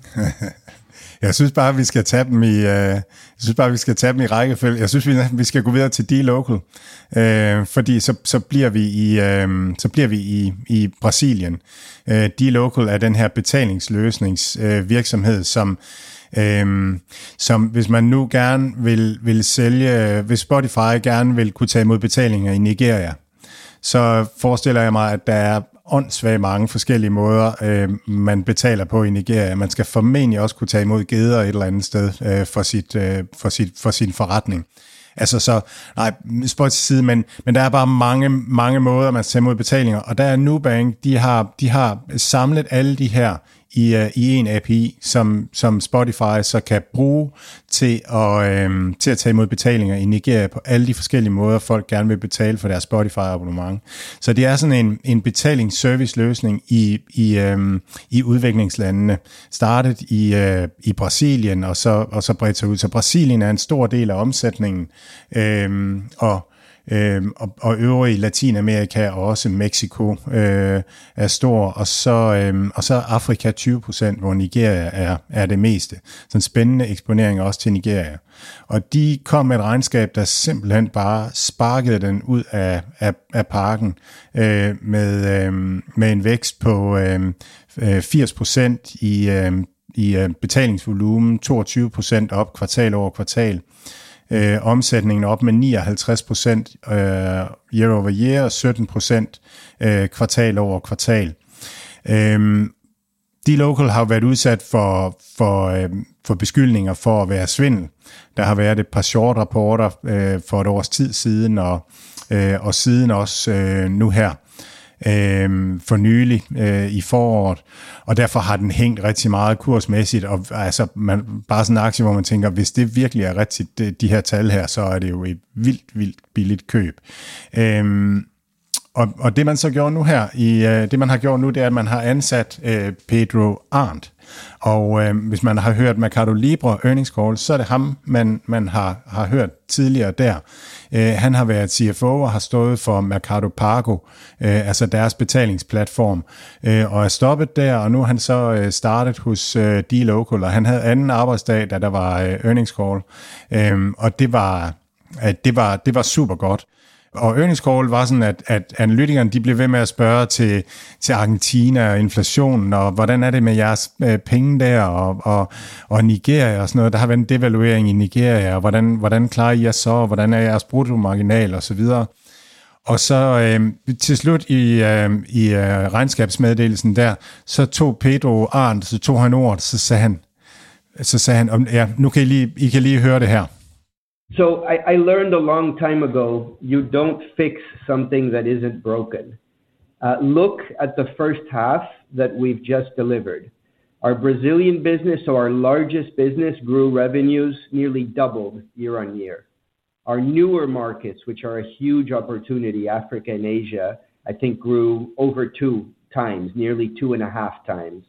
Jeg synes bare, vi skal tage dem i, øh, jeg synes bare, vi skal tage dem i rækkefølge. Jeg synes, vi, vi skal gå videre til dLocal, øh, fordi så, så bliver vi i, øh, så bliver vi i, i Brasilien. Øh, dLocal er den her betalingsløsningsvirksomhed, øh, som Øhm, som hvis man nu gerne vil, vil sælge, hvis Spotify gerne vil kunne tage imod betalinger i Nigeria, så forestiller jeg mig, at der er åndssvagt mange forskellige måder, øh, man betaler på i Nigeria. Man skal formentlig også kunne tage imod geder et eller andet sted øh, for, sit, øh, for, sit, for sin forretning. Altså så, nej, Spotify side, men, men der er bare mange, mange måder, man skal tage imod betalinger, og der er Nubank, de har, de har samlet alle de her i, uh, i en A P I, som, som Spotify så kan bruge til at, øhm, til at tage imod betalinger i Nigeria på alle de forskellige måder, folk gerne vil betale for deres Spotify-abonnement. Så det er sådan en, en betalingsservice-løsning i, i, øhm, i udviklingslandene. Startet i, øh, i Brasilien, og så, og så bredt sig ud. Så Brasilien er en stor del af omsætningen, øhm, og Øhm, og, og øvrige Latinamerika og også Mexico øh, er stor, og så, øhm, og så Afrika tyve procent, hvor Nigeria er, er det meste. Så en spændende eksponering også til Nigeria. Og de kom med et regnskab, der simpelthen bare sparkede den ud af, af, af parken øh, med, øh, med en vækst på øh, firs procent i, øh, i øh, betalingsvolumen, toogtyve procent op kvartal over kvartal. Øh, omsætningen op med nioghalvtreds procent øh, year over year og sytten procent øh, kvartal over kvartal. Øh, dLocal har været udsat for, for, øh, for beskyldninger for at være svindel. Der har været et par short rapporter øh, for et års tid siden, og, øh, og siden også øh, nu her. øh, for nylig øh, i foråret, og derfor har den hængt rigtig meget kursmæssigt, og altså man, bare sådan en aktie, hvor man tænker, hvis det virkelig er rigtigt, de, de her tal her, så er det jo et vildt, vildt billigt køb. Øh, Og, og det man så gjorde nu her, i, øh, det man har gjort nu, det er, at man har ansat øh, Pedro Arndt. Og øh, hvis man har hørt Mercado Libre earnings call, så er det ham, man, man har, har hørt tidligere der. Øh, han har været C F O og har stået for Mercado Pago, øh, altså deres betalingsplatform, øh, og er stoppet der, og nu er han så øh, startet hos øh, dLocal, og han havde anden arbejdsdag, da der var øh, earnings call, øh, og det var, øh, det, var, det var super godt. Og earnings call var sådan, at, at analytikerne de blev ved med at spørge til, til Argentina og inflationen, og hvordan er det med jeres øh, penge der, og, og, og Nigeria og sådan noget. Der har været en devaluering i Nigeria, og hvordan, hvordan klarer I jer så, og hvordan er jeres bruttomarginal og så videre. Og så øh, til slut i, øh, i øh, regnskabsmeddelelsen der, så tog Pedro Arndt, så tog han ordet, så sagde han, så sagde han, ja, nu kan I lige, I kan lige høre det her. So I, I learned a long time ago, you don't fix something that isn't broken. Uh, look at the first half that we've just delivered. Our Brazilian business, so our largest business, grew revenues nearly doubled year on year. Our newer markets, which are a huge opportunity, Africa and Asia, I think grew over two times, nearly two and a half times.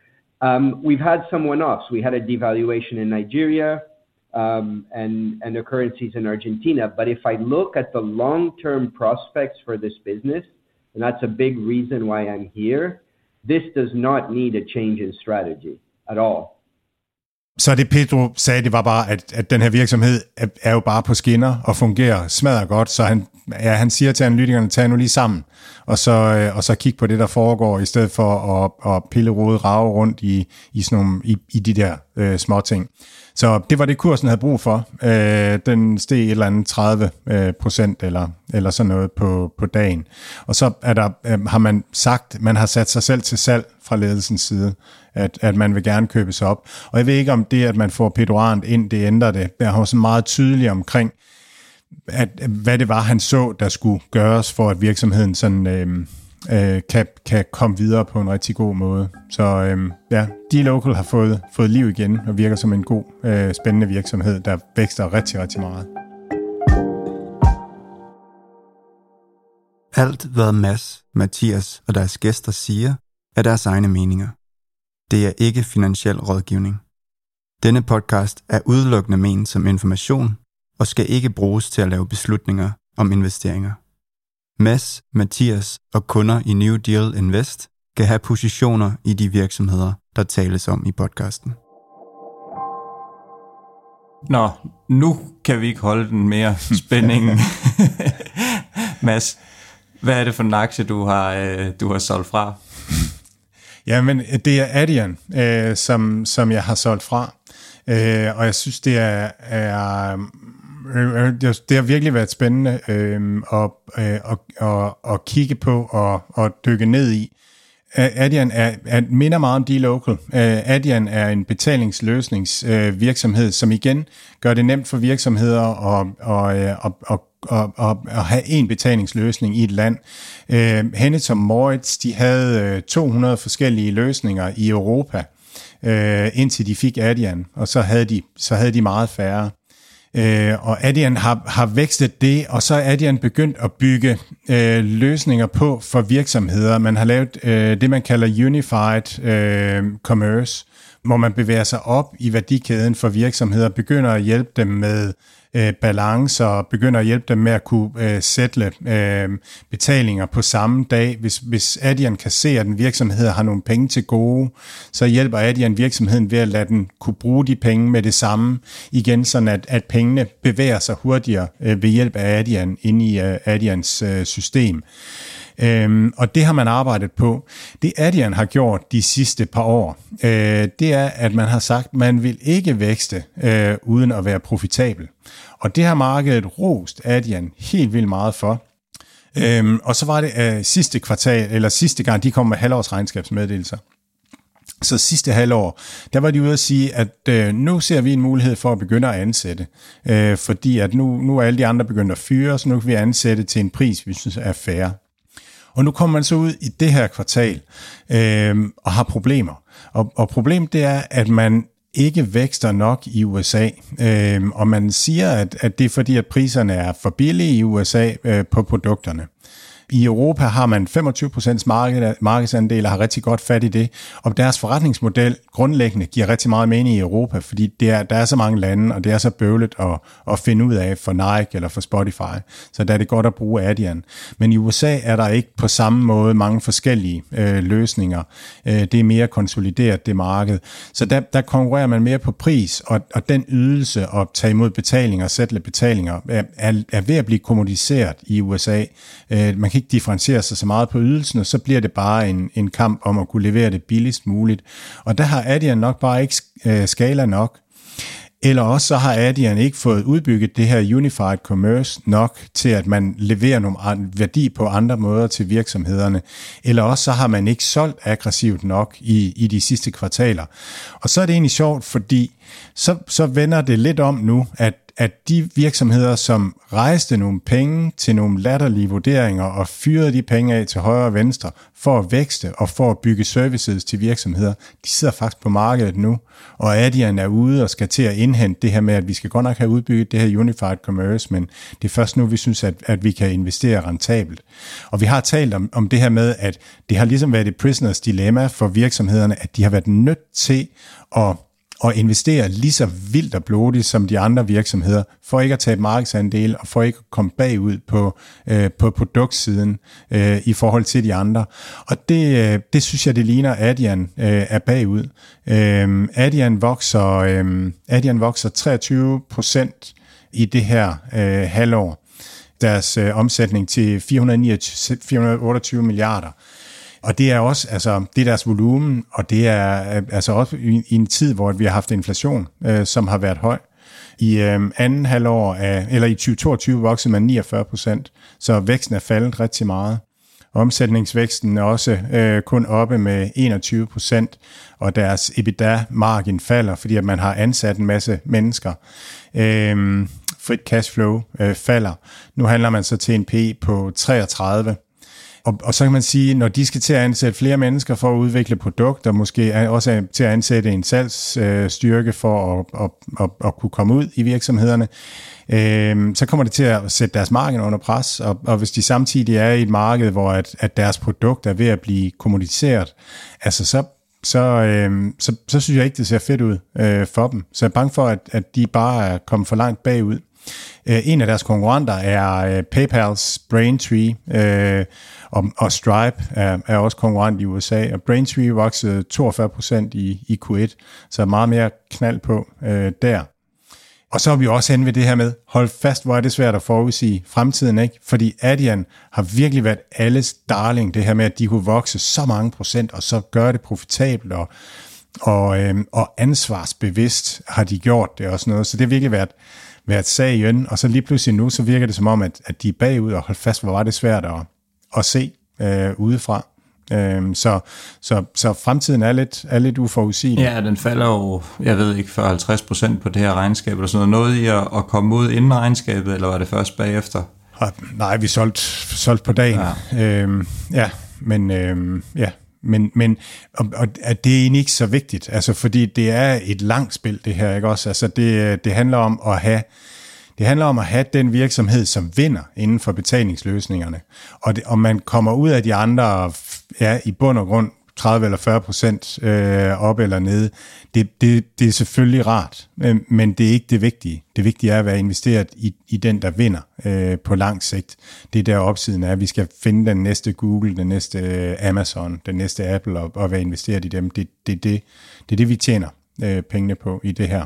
Um, we've had some one-offs. We had a devaluation in Nigeria, Um, and, and the currencies in Argentina. But if I look at the long-term prospects for this business, and that's a big reason why I'm here, this does not need a change in strategy at all. Så det Pedro sagde, det var bare, at, at den her virksomhed er, er jo bare på skinner og fungerer smadret godt, så han, ja, han siger til analytikerne, tag nu lige sammen, og så, og så kig på det, der foregår, i stedet for at, at pille rode rave rundt i, i, sådan nogle, i, i de der øh, små ting. Så det var det, kursen havde brug for. Øh, den steg et eller andet tredive procent eller, eller sådan noget på, på dagen. Og så er der, øh, har man sagt, man har sat sig selv til salg fra ledelsens side, at, at man vil gerne købe sig op. Og jeg ved ikke, om det, at man får Pedro Arndt ind, det ændrer det. Jeg har også meget tydeligt omkring, at, hvad det var, han så, der skulle gøres, for at virksomheden sådan, øh, øh, kan, kan komme videre på en rigtig god måde. Så øh, ja, dLocal har fået, fået liv igen, og virker som en god, øh, spændende virksomhed, der vækster rigtig, rigtig meget. Alt, hvad Mads, Mathias og deres gæster siger, er deres egne meninger. Det er ikke finansiel rådgivning. Denne podcast er udelukkende ment som information og skal ikke bruges til at lave beslutninger om investeringer. Mads, Mathias og kunder i New Deal Invest kan have positioner i de virksomheder, der tales om i podcasten. Nå, nu kan vi ikke holde den mere spænding. Mads, hvad er det for en aktie, du har, øh, du har solgt fra? Ja, men det er Adyen, øh, som, som jeg har solgt fra. Øh, og jeg synes, det er, er øh, det har virkelig været spændende øh, at, øh, at, at, at kigge på og at dykke ned i. Adyen er, er, minder meget om dLocal. Adyen er en betalingsløsningsvirksomhed, øh, som igen gør det nemt for virksomheder at, at, at, at, at, at, at have en betalingsløsning i et land. Øh, Hennes og Mauritz, de havde to hundrede forskellige løsninger i Europa, øh, indtil de fik Adyen, og så havde de, så havde de meget færre. Øh, og Adyen har, har vækstet det, og så er Adyen begyndt at bygge øh, løsninger på for virksomheder. Man har lavet øh, det, man kalder Unified øh, Commerce, hvor man bevæger sig op i værdikæden for virksomheder, begynder at hjælpe dem med øh, balancer, begynder at hjælpe dem med at kunne øh, sætte øh, betalinger på samme dag. Hvis, hvis Adyen kan se, at en virksomhed har nogle penge til gode, så hjælper Adyen virksomheden ved at lade den kunne bruge de penge med det samme igen, sådan at, at pengene bevæger sig hurtigere øh, ved hjælp af Adyen inde i øh, Adyens øh, system. Øhm, og det har man arbejdet på. Det Adyen har gjort de sidste par år, øh, det er, at man har sagt, at man vil ikke vækste øh, uden at være profitabel. Og det har markedet rost Adyen helt vildt meget for. Øhm, og så var det øh, sidste kvartal, eller sidste gang, de kom med halvårsregnskabsmeddelelser. Så sidste halvår, der var de ude at sige, at øh, nu ser vi en mulighed for at begynde at ansætte. Øh, fordi at nu, nu er alle de andre begyndt at fyre, så nu kan vi ansætte til en pris, vi synes er fair. Og nu kommer man så ud i det her kvartal øh, og har problemer. Og, og problemet det er, at man ikke vækster nok i U S A, øh, og man siger, at, at det er fordi, at priserne er for billige i U S A øh, på produkterne. I Europa har man femogtyve procent marked, markedsandel og har rigtig godt fat i det, og deres forretningsmodel grundlæggende giver rigtig meget mening i Europa, fordi det er, der er så mange lande, og det er så bøvlet at, at finde ud af for Nike eller for Spotify, så der er det godt at bruge Adyen. Men i U S A er der ikke på samme måde mange forskellige øh, løsninger. Øh, det er mere konsolideret, det marked. Så der, der konkurrerer man mere på pris, og, og den ydelse at tage imod betalinger, sætte betalinger, er, er, er ved at blive kommodiseret i U S A. Øh, man kan ikke differentiere sig så meget på ydelsen, og så bliver det bare en, en kamp om at kunne levere det billigst muligt. Og der har Adyen nok bare ikke øh, skala nok. Eller også så har Adyen ikke fået udbygget det her Unified Commerce nok til, at man leverer nogle værdi på andre måder til virksomhederne. Eller også så har man ikke solgt aggressivt nok i, i de sidste kvartaler. Og så er det egentlig sjovt, fordi så, så vender det lidt om nu, at at de virksomheder, som rejste nogle penge til nogle latterlige vurderinger og fyrede de penge af til højre og venstre for at vækste og for at bygge services til virksomheder, de sidder faktisk på markedet nu, og Adyen er ude og skal til at indhente det her med, at vi skal godt nok have udbygget det her Unified Commerce, men det er først nu, vi synes, at, at vi kan investere rentabelt. Og vi har talt om, om det her med, at det har ligesom været et prisoners dilemma for virksomhederne, at de har været nødt til at og investere lige så vildt og blodigt som de andre virksomheder, for ikke at tabe markedsandel og for ikke at komme bagud på, øh, på produktsiden øh, i forhold til de andre. Og det, øh, det synes jeg, det ligner, at Adyen øh, er bagud. Øh, Adyen vokser, øh, Adyen vokser treogtyve procent i det her øh, halvår. Deres øh, omsætning til fire hundrede og otteogtyve milliarder. Og det er også, altså, det er deres volumen, og det er altså også i, i en tid, hvor vi har haft inflation, øh, som har været høj. I øh, anden halvår af, eller i tyve toogtyve voksede man niogfyrre procent, så væksten er faldet rigtig meget. Omsætningsvæksten er også øh, kun oppe med enogtyve procent, og deres EBITDA-margin falder, fordi at man har ansat en masse mennesker. Øh, frit cashflow øh, falder. Nu handler man så til en P E på treogtredive. Og, og så kan man sige, når de skal til at ansætte flere mennesker for at udvikle produkter, måske også til at ansætte en salgsstyrke for at, at, at, at kunne komme ud i virksomhederne, øh, så kommer det til at sætte deres marked under pres. Og, og hvis de samtidig er i et marked, hvor at, at deres produkt er ved at blive kommuniceret, altså så, så, øh, så, så synes jeg ikke, det ser fedt ud øh, for dem. Så jeg er bange for, at, at de bare er kommet for langt bagud. En af deres konkurrenter er PayPals Braintree, øh, og, og Stripe er, er også konkurrent i U S A, og Braintree voksede toogfyrre procent i, i Q et, så meget mere knald på øh, der. Og så er vi også henne ved det her med, hold fast, hvor er det svært at forudsige fremtiden, ikke? Fordi Adyen har virkelig været alles darling, det her med, at de kunne vokse så mange procent, og så gøre det profitabelt, og, og, øh, og ansvarsbevidst har de gjort det og sådan noget, så det har virkelig været været sag i øjen, og så lige pludselig nu, så virker det som om, at, at de er bagud, og hold fast, hvor var det svært at, at se øh, udefra. Øh, så, så, så fremtiden er lidt, er lidt uforudsigelig. Ja, den falder jo, jeg ved ikke, fyrre til halvtreds procent på det her regnskab, eller sådan noget. Noget i at, at komme ud inden regnskabet, eller var det først bagefter? Nej, vi solgte, solgte på dagen. Ja, øh, ja men øh, ja. Men, men og, og, at det er egentlig ikke så vigtigt, altså fordi det er et langt spil det her, ikke også? Altså det, det handler om at have det handler om at have den virksomhed, som vinder inden for betalingsløsningerne, og, det, og man kommer ud af de andre, ja, i bund og grund tredive eller fyrre procent øh, op eller nede. Det, det, det er selvfølgelig rart, men, men det er ikke det vigtige. Det vigtige er at være investeret i, i den, der vinder øh, på lang sigt. Det er der opsiden er, at vi skal finde den næste Google, den næste Amazon, den næste Apple og, og være investeret i dem. Det, det, det, det er det, vi tjener øh, pengene på i det her.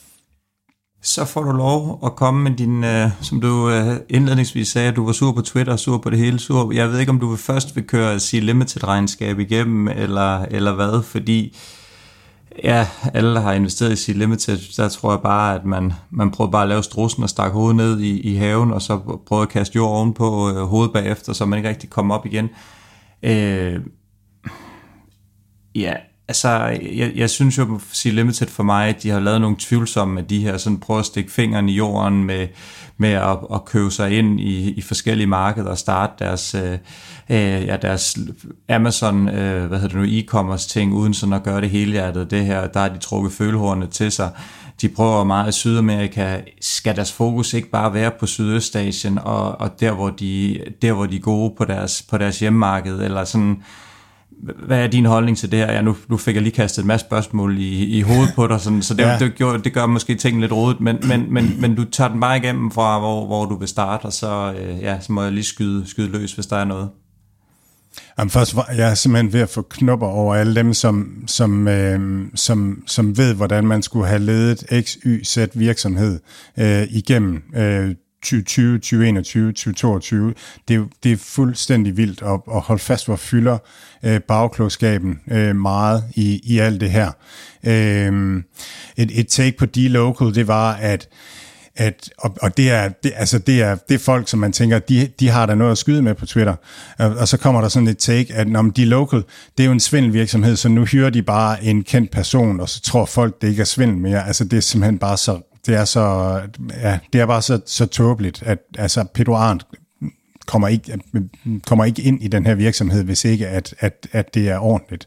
Så får du lov at komme med din, øh, som du øh, indledningsvis sagde, at du var sur på Twitter, sur på det hele, sur. Jeg ved ikke, om du vil først vil køre C-Limited-regnskab igennem, eller, eller hvad, fordi ja, alle har investeret i C-Limited, der tror jeg bare, at man, man prøver bare at lave strussen og stakke hovedet ned i, i haven, og så prøver at kaste jord ovenpå øh, hovedet bagefter, så man ikke rigtig kommer op igen. Øh, ja, Altså, jeg, jeg synes jo, C Limited for mig, at de har lavet nogle tvivlsomme af de her, sådan prøver at stikke fingeren i jorden med, med at, at købe sig ind i, i forskellige markeder og starte deres, øh, ja, deres Amazon, øh, hvad hedder det nu, e-commerce ting, uden sådan at gøre det helhjertet. Det her, der har de trukket følehornene til sig. De prøver meget i Sydamerika. Skal deres fokus ikke bare være på Sydøstasien og, og der, hvor de, der, hvor de er gode på deres, på deres hjemmemarked, eller sådan. Hvad er din holdning til det her? Ja, nu, nu fik jeg lige kastet en masse spørgsmål i, i hovedet på dig, sådan, så det, ja. det, gør, det gør måske tingene lidt rodet, men, men, men, men du tager den bare igennem fra, hvor, hvor du vil starte, og så, øh, ja, så må jeg lige skyde, skyde løs, hvis der er noget. Jamen først, jeg er simpelthen ved at få knopper over alle dem, som, som, øh, som, som ved, hvordan man skulle have ledet X, Y, Z virksomhed øh, igennem øh, tyve tyve, tyve enogtyve, tyve toogtyve. Det er, det er fuldstændig vildt at, at holde fast, hvor fylder øh, bagklogskaben øh, meget i, i alt det her. Øh, et, et take på D-Local, det var, at At, og, og det er det, altså det er det er folk, som man tænker, de, de har der noget at skyde med på Twitter, og, og så kommer der sådan et take, at når de local, det er jo en svindelvirksomhed, så nu hyrer de bare en kendt person, og så tror folk, det ikke er svindel mere. Altså det er simpelthen bare så, det er så, ja, det er bare så, så tåbeligt, at altså Pedro Arndt kommer ikke, kommer ikke ind i den her virksomhed, hvis ikke at, at, at det er ordentligt.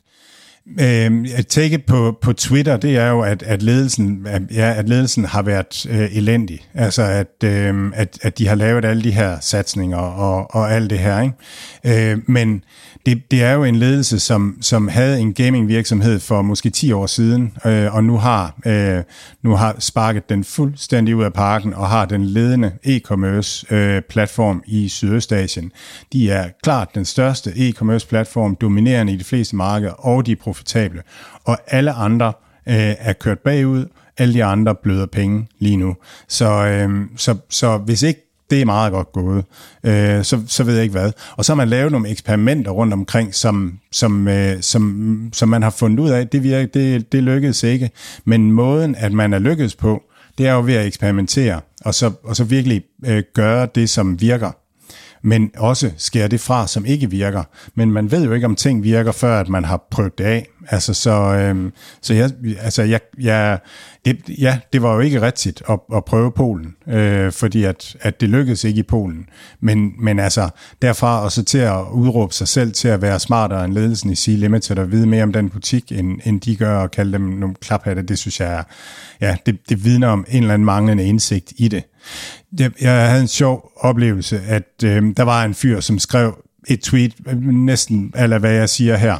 Øh, at take på, på Twitter, det er jo, at, at, ledelsen, ja, at ledelsen har været øh, elendig. Altså, at, øh, at, at de har lavet alle de her satsninger og, og alt det her. Ikke? Øh, men det, det er jo en ledelse, som, som havde en gaming-virksomhed for måske ti år siden, øh, og nu har, øh, nu har sparket den fuldstændig ud af parken og har den ledende e-commerce-platform øh, i Sydøstasien. De er klart den største e-commerce-platform, dominerende i de fleste markeder, og de er profitable. Og alle andre øh, er kørt bagud, alle de andre bløder penge lige nu. Så, øh, så, så hvis ikke det er meget godt gået, øh, så, så ved jeg ikke hvad. Og så har man lavet nogle eksperimenter rundt omkring, som, som, øh, som, som man har fundet ud af, det, virker, det, det lykkedes ikke. Men måden, at man er lykkedes på, det er jo ved at eksperimentere, og så, og så virkelig øh, gøre det, som virker. Men også skære det fra, som ikke virker. Men man ved jo ikke, om ting virker, før at man har prøvet det af. Altså, så, øhm, så jeg, altså, jeg, jeg, det, ja, det var jo ikke rigtigt at, at prøve Polen, øh, fordi at, at det lykkedes ikke i Polen. Men, men altså, derfra og så til at udråbe sig selv til at være smartere end ledelsen i C Limited og vide mere om den butik, end, end de gør, og kalde dem nogle klaphatte, det synes jeg, ja, det, det vidner om en eller anden manglende indsigt i det. Jeg havde en sjov oplevelse, at øh, der var en fyr, som skrev et tweet, næsten eller hvad jeg siger her.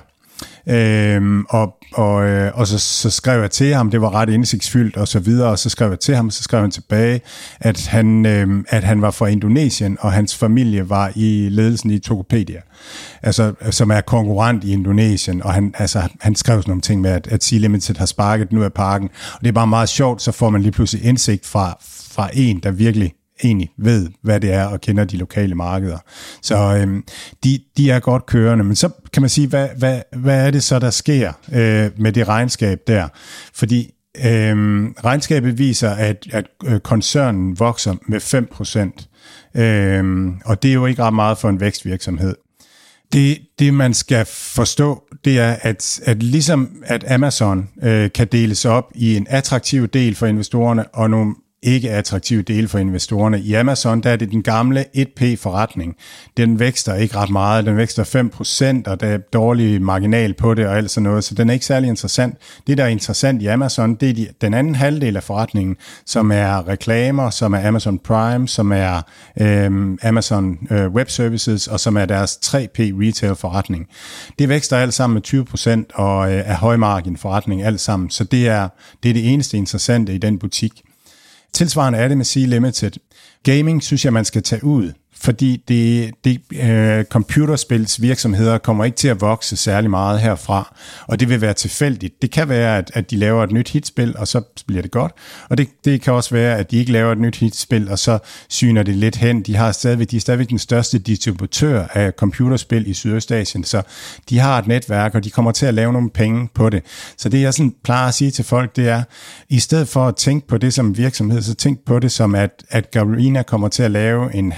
Øhm, og og, øh, og så, så skrev jeg til ham, det var ret indsigtsfyldt og så videre, og så skrev jeg til ham, så skrev han tilbage, at han, øh, at han var fra Indonesien, og hans familie var i ledelsen i Tokopedia, altså, som er konkurrent i Indonesien, og han, altså, han skrev sådan nogle ting med, at, at C Limited har sparket den ud af parken, og det er bare meget sjovt, så får man lige pludselig indsigt fra, fra en, der virkelig egentlig ved, hvad det er, og kender de lokale markeder. Så øhm, de, de er godt kørende, men så kan man sige, hvad, hvad, hvad er det så, der sker øh, med det regnskab der? Fordi øhm, regnskabet viser, at, at koncernen vokser med fem procent, øhm, og det er jo ikke ret meget for en vækstvirksomhed. Det, det man skal forstå, det er, at, at ligesom at Amazon øh, kan deles op i en attraktiv del for investorerne, og nogle ikke attraktive dele for investorerne. I Amazon, der er det den gamle et P-forretning. Den vækster ikke ret meget. Den vækster fem procent, og der er dårlig marginal på det og alt sådan noget, så den er ikke særlig interessant. Det, der er interessant i Amazon, det er de, den anden halvdel af forretningen, som er reklamer, som er Amazon Prime, som er øhm, Amazon øh, Web Services, og som er deres tre P-retail-forretning. Det vækster alt sammen med tyve procent og øh, er højmargin forretning alt sammen, så det er, det er det eneste interessante i den butik. Tilsvarende er det med C Limited. Gaming synes jeg, man skal tage ud, fordi det, det øh, computerspils virksomheder kommer ikke til at vokse særlig meget herfra, og det vil være tilfældigt. Det kan være, at, at de laver et nyt hitspil, og så bliver det godt, og det, det kan også være, at de ikke laver et nyt hitspil, og så syner det lidt hen. De, har stadigvæk, de er stadigvæk den største distributør af computerspil i Sydøstasien, så de har et netværk, og de kommer til at lave nogle penge på det. Så det, jeg sådan plejer at sige til folk, det er, i stedet for at tænke på det som virksomhed, så tænk på det som, at, at Garena kommer til at lave en halv til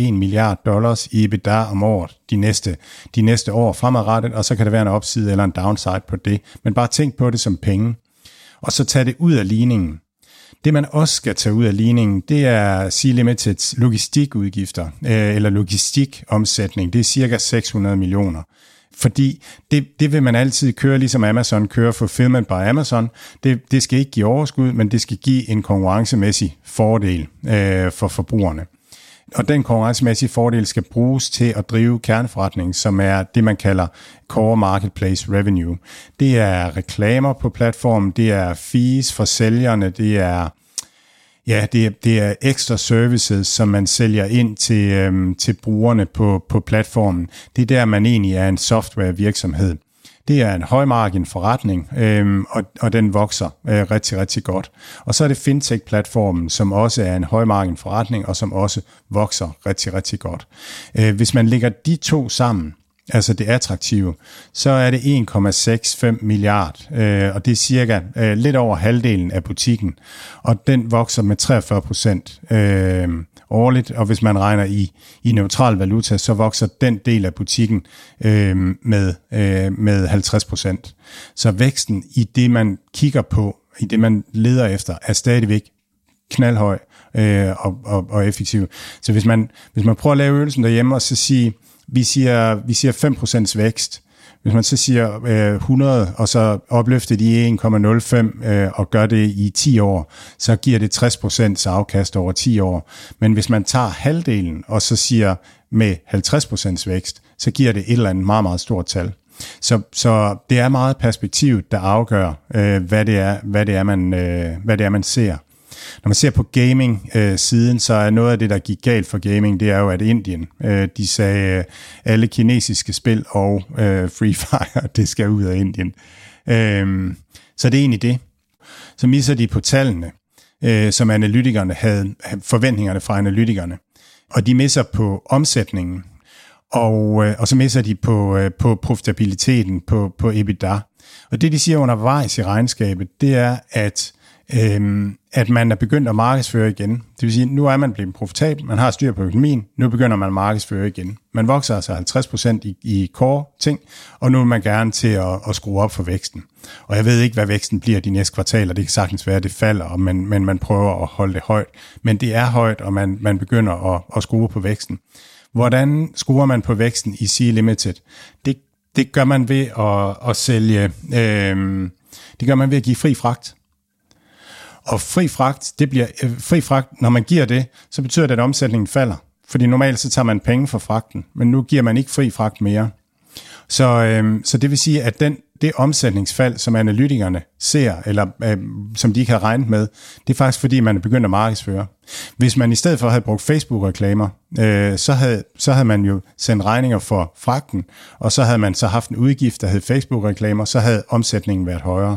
en milliard dollars i EBITDA om året de næste, de næste år fremadrettet, og så kan der være en upside eller en downside på det. Men bare tænk på det som penge, og så tag det ud af ligningen. Det man også skal tage ud af ligningen, det er Sea Limiteds logistikudgifter, øh, eller logistikomsætning. Det er cirka seks hundrede millioner. Fordi det, det vil man altid køre, ligesom Amazon kører Fulfillment by Amazon. Det, det skal ikke give overskud, men det skal give en konkurrencemæssig fordel øh, for forbrugerne. Og den konkurrencemæssige fordel skal bruges til at drive kerneforretning, som er det, man kalder Core Marketplace Revenue. Det er reklamer på platformen, det er fees for sælgerne, det er, ja, det er, det er ekstra services, som man sælger ind til, øhm, til brugerne på, på platformen. Det er der, man egentlig er en softwarevirksomhed. Det er en højmargin forretning, øhm, og, og den vokser øh, rigtig, rigtig godt. Og så er det fintech-platformen, som også er en højmargin forretning, og som også vokser rigtig, rigtig godt. Øh, hvis man lægger de to sammen, altså det attraktive, så er det en komma seksoghalvfems milliard, øh, og det er cirka øh, lidt over halvdelen af butikken, og den vokser med treogfyrre procent øh, årligt, og hvis man regner i, i neutral valuta, så vokser den del af butikken øh, med, øh, med halvtreds procent. Så væksten i det, man kigger på, i det, man leder efter, er stadigvæk knaldhøj øh, og, og, og effektiv. Så hvis man, hvis man prøver at lave øvelsen derhjemme, og så sige, vi siger, vi siger fem procent vækst, hvis man så siger øh, hundrede, og så opløfter de en komma nul fem øh, og gør det i ti år, så giver det tres procent afkast over ti år. Men hvis man tager halvdelen, og så siger med halvtreds procent vækst, så giver det et eller andet meget, meget stort tal. Så, så det er meget perspektivet, der afgør, øh, hvad, det er, hvad, det er, man, øh, hvad det er, man ser. Når man ser på gaming-siden, så er noget af det, der gik galt for gaming, det er jo, at Indien, øh, de sagde, øh, alle kinesiske spil og øh, Free Fire, det skal ud af Indien. Øh, så det er egentlig det. Så misser de på tallene, øh, som analytikerne havde, forventningerne fra analytikerne. Og de misser på omsætningen, og, øh, og så misser de på, øh, på profitabiliteten, på, på EBITDA. Og det, de siger undervejs i regnskabet, det er, at Øhm, at man er begyndt at markedsføre igen. Det vil sige, nu er man blevet profitabel, man har styr på økonomien, nu begynder man at markedsføre igen. Man vokser altså halvtreds procent i, i core ting, og nu vil man gerne til at, at skrue op for væksten. Og jeg ved ikke, hvad væksten bliver de næste kvartaler, det kan sagtens være, at det falder, men, men man prøver at holde det højt. Men det er højt, og man, man begynder at, at skrue på væksten. Hvordan skruer man på væksten i Sea Limited? Det, det gør man ved at, at sælge, øh, det gør man ved at give fri fragt. Og fri fragt, det bliver øh, fri fragt, når man giver det, så betyder det, at omsætningen falder. Fordi normalt så tager man penge for fragten, men nu giver man ikke fri fragt mere. Så, øh, så det vil sige, at den, det omsætningsfald, som analytikerne ser, eller øh, som de ikke har regnet med, det er faktisk fordi, man er begyndt at markedsføre. Hvis man i stedet for havde brugt Facebook-reklamer, øh, så, havde, så havde man jo sendt regninger for fragten, og så havde man så haft en udgift, der hed Facebook-reklamer, så havde omsætningen været højere.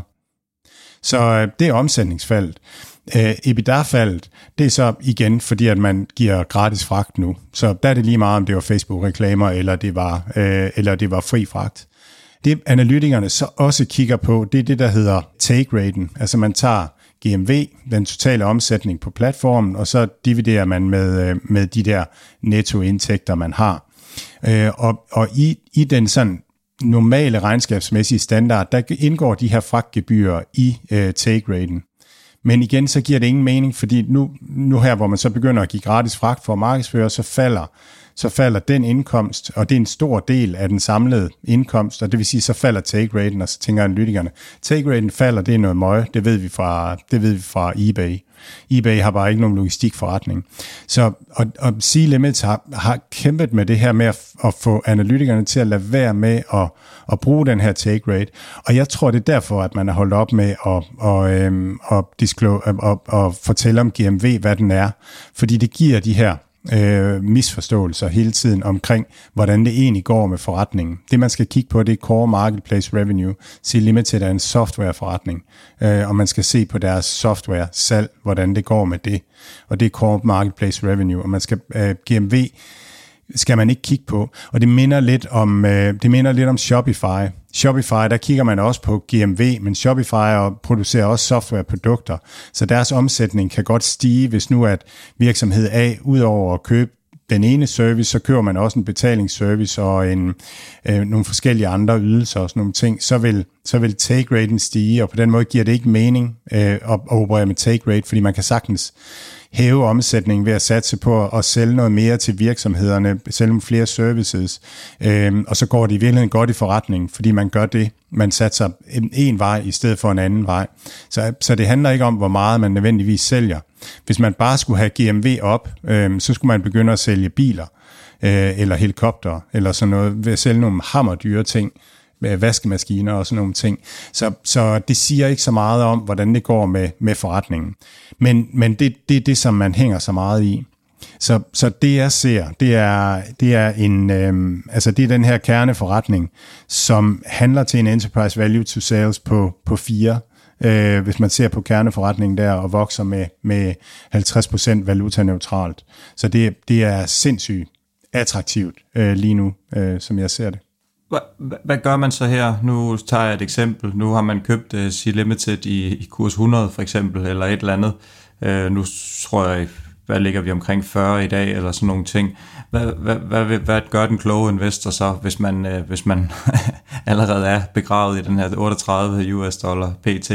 Så det er omsætningsfaldet. EBITDA-faldet, det er så igen, fordi at man giver gratis fragt nu. Så der er det lige meget, om det var Facebook-reklamer, eller det var, øh, eller det var fri fragt. Det analytikerne så også kigger på, det er det, der hedder take-raten. Altså man tager G M V, den totale omsætning på platformen, og så dividerer man med, med de der nettoindtægter, man har. Øh, og og i, i den sådan normale regnskabsmæssige standard, der indgår de her fragtgebyrer i øh, take-raten. Men igen, så giver det ingen mening, fordi nu, nu her, hvor man så begynder at give gratis fragt for at markedsføre, så falder, så falder den indkomst, og det er en stor del af den samlede indkomst, og det vil sige, så falder take-raten, og så tænker analytikerne, take-raten falder, det er noget møg, det ved vi fra, det ved vi fra eBay. eBay har bare ikke nogen logistikforretning. Så, og, og Sea Limits har, har kæmpet med det her med at, at få analytikerne til at lade være med at, at bruge den her take rate. Og jeg tror, det er derfor, at man har holdt op med at, at, øhm, at, disclose, at, at, at fortælle om G M V, hvad den er. Fordi det giver de her øh, misforståelser hele tiden omkring, hvordan det egentlig går med forretningen. Det, man skal kigge på, det er Core Marketplace Revenue. Sea Limited er en softwareforretning, øh, og man skal se på deres software-salg, hvordan det går med det. Og det er Core Marketplace Revenue, og man skal øh, G M V skal man ikke kigge på. Og det minder lidt om, øh, det minder lidt om Shopify. Shopify, der kigger man også på G M V, men Shopify producerer også softwareprodukter, så deres omsætning kan godt stige, hvis nu at virksomhed A, udover at købe den ene service, så køber man også en betalingsservice og en, øh, nogle forskellige andre ydelser og sådan nogle ting, så vil, så vil take raten stige, og på den måde giver det ikke mening øh, at, at operere med take rate, fordi man kan sagtens hæve omsætningen ved at satse på at sælge noget mere til virksomhederne, sælge flere services, øh, og så går det i virkeligheden godt i forretning, fordi man gør det, man satser en, en vej i stedet for en anden vej. Så, så det handler ikke om, hvor meget man nødvendigvis sælger. Hvis man bare skulle have G M V op, øh, så skulle man begynde at sælge biler, øh, eller helikopter, eller sådan noget, ved at sælge nogle hammerdyre ting, vaskemaskiner og sådan nogle ting. Så, så det siger ikke så meget om, hvordan det går med, med forretningen. Men, men det, det er det, som man hænger så meget i. Så, så det jeg ser, det er, det er en, øhm, altså det er den her kerneforretning, som handler til en enterprise value to sales på, på fire, øh, hvis man ser på kerneforretningen der, og vokser med, med halvtreds procent valutaneutralt. Så det, det er sindssygt attraktivt øh, lige nu, øh, som jeg ser det. Hvad gør man så her? Nu tager jeg et eksempel. Nu har man købt uh, C-Limited i, i kurs hundrede for eksempel, eller et eller andet. Uh, nu tror jeg, hvad ligger vi omkring fyrre i dag, eller sådan nogle ting. Hvad, hvad, hvad, hvad gør den kloge investor så, hvis man, uh, hvis man allerede er begravet i den her otteogtredive U S dollar P T?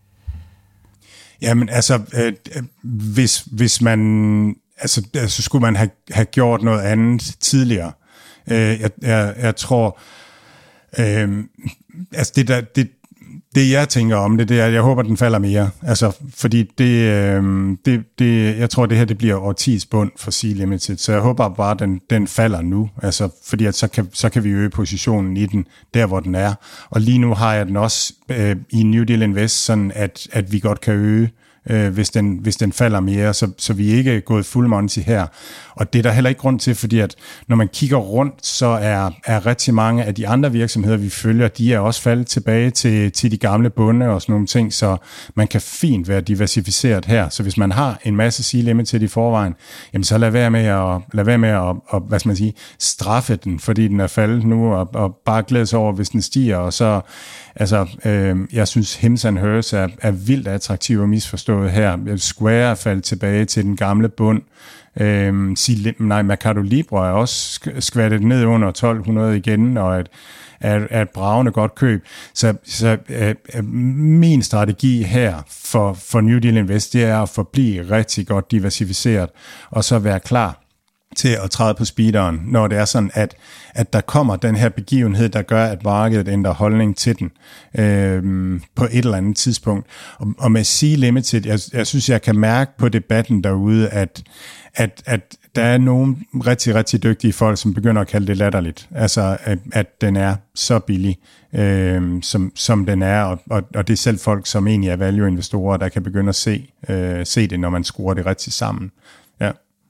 Jamen altså, øh, hvis, hvis man, altså, så skulle man have, have gjort noget andet tidligere. Øh, jeg, jeg, jeg tror, øh, altså det, der, det, det jeg tænker om det, det er, jeg håber, den falder mere. Altså, fordi det, øh, det, det, jeg tror, det her det bliver årtiets bund for C-Limited, så jeg håber bare, den, den falder nu. Altså, fordi at så, kan, så kan vi øge positionen i den, der hvor den er. Og lige nu har jeg den også øh, i New Deal Invest, sådan at, at vi godt kan øge, Øh, hvis, den, hvis den falder mere, så, så vi ikke er gået full monty her. Og det er der heller ikke grund til, fordi at når man kigger rundt, så er, er rigtig mange af de andre virksomheder, vi følger, de er også faldet tilbage til, til de gamle bunde og sådan nogle ting, så man kan fint være diversificeret her. Så hvis man har en masse C-Limited i forvejen, jamen så lad være med at, lad være med at, at hvad skal man sige, straffe den, fordi den er faldet nu, og, og bare glæde sig over, hvis den stiger, og så altså, øh, jeg synes, Hims and Hers er, er vildt attraktiv og misforstået her. Square er faldet tilbage til den gamle bund. Øh, nej, Mercado Libre er også skvattet ned under tolv hundrede igen, og et, er, er et bragende godt køb. Så, så øh, min strategi her for, for New Deal Invest, det er at forblive rigtig godt diversificeret, og så være klar til at træde på speederen, når det er sådan, at, at der kommer den her begivenhed, der gør, at markedet ændrer holdning til den øh, på et eller andet tidspunkt. Og, og med C-Limited, jeg, jeg synes, jeg kan mærke på debatten derude, at, at, at der er nogle rigtig, rigtig dygtige folk, som begynder at kalde det latterligt. Altså, at, at den er så billig, øh, som, som den er, og, og, og det er selv folk, som egentlig er value-investorer, der kan begynde at se, øh, se det, når man skruer det rigtigt sammen. Ja.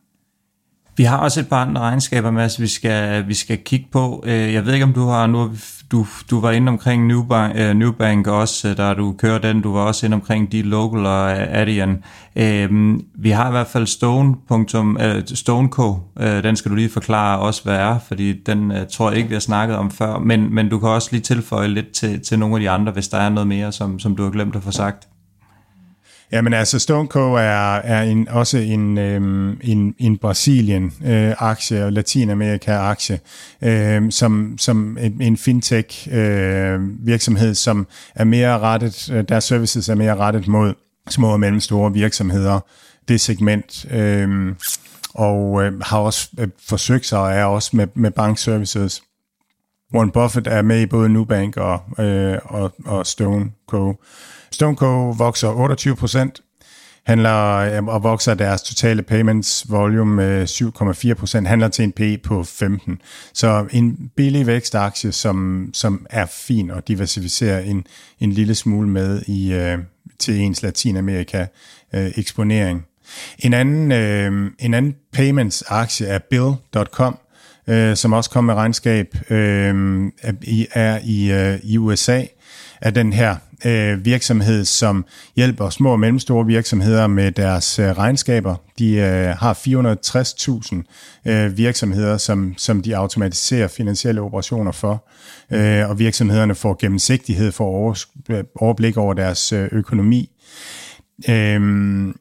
Vi har også et par andre regnskaber, Mads, vi skal, vi skal kigge på. Jeg ved ikke, om du har nu, du, du var inde omkring Newbank, uh, Newbank også, da du kører den. Du var også inde omkring D-Local og Adyen. Uh, vi har i hvert fald Stone, uh, StoneCo. Uh, den skal du lige forklare også, hvad er, fordi den uh, tror jeg ikke, vi har snakket om før. Men, men du kan også lige tilføje lidt til, til nogle af de andre, hvis der er noget mere, som, som du har glemt at få sagt. Jamen altså, StoneCo er, er en, også en, øhm, en, en Brasilien-aktie og Latinamerika-aktie, øhm, som, som en, en fintech-virksomhed, øh, som er mere rettet, deres services er mere rettet mod små og mellemstore virksomheder, det segment, øhm, og øh, har også øh, forsøgt sig og er også med, med bankservices. Warren Buffett er med i både Nubank og, øh, og, og StoneCo. StoneCo vokser otteogtyve procent, handler og vokser deres totale payments volume med syv komma fire procent, handler til en P E på femten. Så en billig vækstaktie, som, som er fin og diversificerer en, en lille smule med i, øh, til ens Latinamerika-eksponering. En anden, øh, en anden payments-aktie er Bill punktum com, øh, som også kommer med regnskab, øh, er i, øh, i U S A, er den her øh, virksomhed, som hjælper små og mellemstore virksomheder med deres øh, regnskaber. De øh, har fire hundrede og tres tusind øh, virksomheder, som, som de automatiserer finansielle operationer for, øh, og virksomhederne får gennemsigtighed for overs- overblik over deres øh, økonomi. Øh,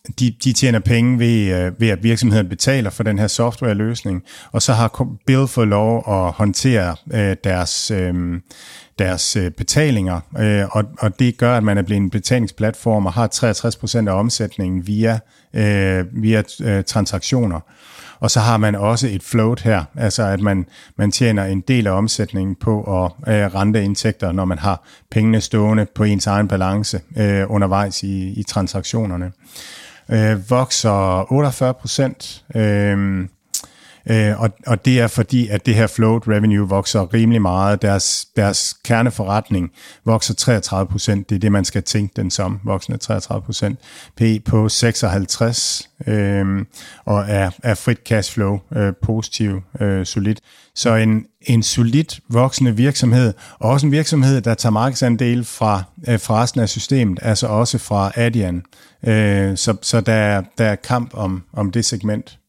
de, de tjener penge ved, ved, at virksomheden betaler for den her softwareløsning, og så har Bill fået lov at håndtere øh, deres, øh, deres øh, betalinger, øh, og, og det gør, at man er blevet en betalingsplatform og har treogtres procent af omsætningen via, øh, via øh, transaktioner. Og så har man også et float her, altså at man, man tjener en del af omsætningen på at øh, renteindtægter, når man har pengene stående på ens egen balance øh, undervejs i, i transaktionerne. Øh, vokser otteogfyrre procent, øh, øh, og, og det er fordi, at det her float revenue vokser rimelig meget. Deres, deres kerneforretning vokser treogtredive procent, det er det, man skal tænke den som, voksende treogtredive procent. P E på seksoghalvtreds, øh, og er, er frit cashflow øh, positiv, øh, solidt. Så en, en solidt voksende virksomhed, og også en virksomhed, der tager markedsandel fra, øh, fra resten af systemet, altså også fra Adyen. Øh, så så der, der er kamp om, om det segment.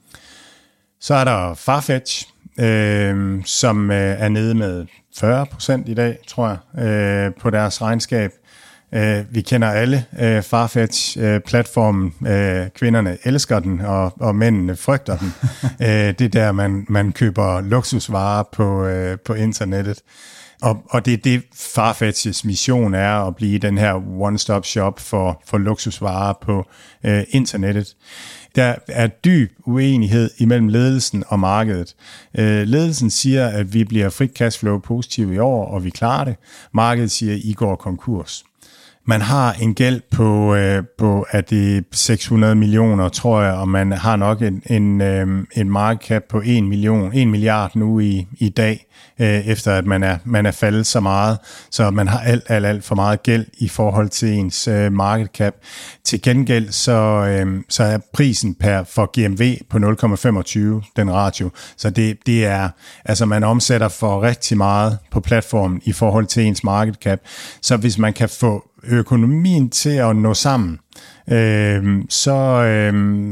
Så er der Farfetch, øh, som øh, er nede med fyrre procent i dag, tror jeg, øh, på deres regnskab. Øh, vi kender alle øh, Farfetch-platformen. Øh, øh, kvinderne elsker den, og, og mændene frygter den. øh, det er der, man, man køber luksusvarer på, øh, på internettet. Og, og det er det, Farfetch's mission er, at blive den her one-stop shop for, for luksusvarer på øh, internettet. Der er dyb uenighed imellem ledelsen og markedet. Øh, ledelsen siger, at vi bliver frit cashflow positiv i år, og vi klarer det. Markedet siger, at I går konkurs. Man har en gæld på, øh, på at det er seks hundrede millioner, tror jeg, og man har nok en, en, øh, en market cap på en million, en milliard nu i, i dag, øh, efter at man er, man er faldet så meget, så man har alt, alt, alt for meget gæld i forhold til ens øh, market cap. Til gengæld så, øh, så er prisen per for G M V på nul komma femogtyve, den ratio, så det, det er, altså man omsætter for rigtig meget på platformen i forhold til ens market cap, så hvis man kan få økonomien til at nå sammen, øh, så, øh,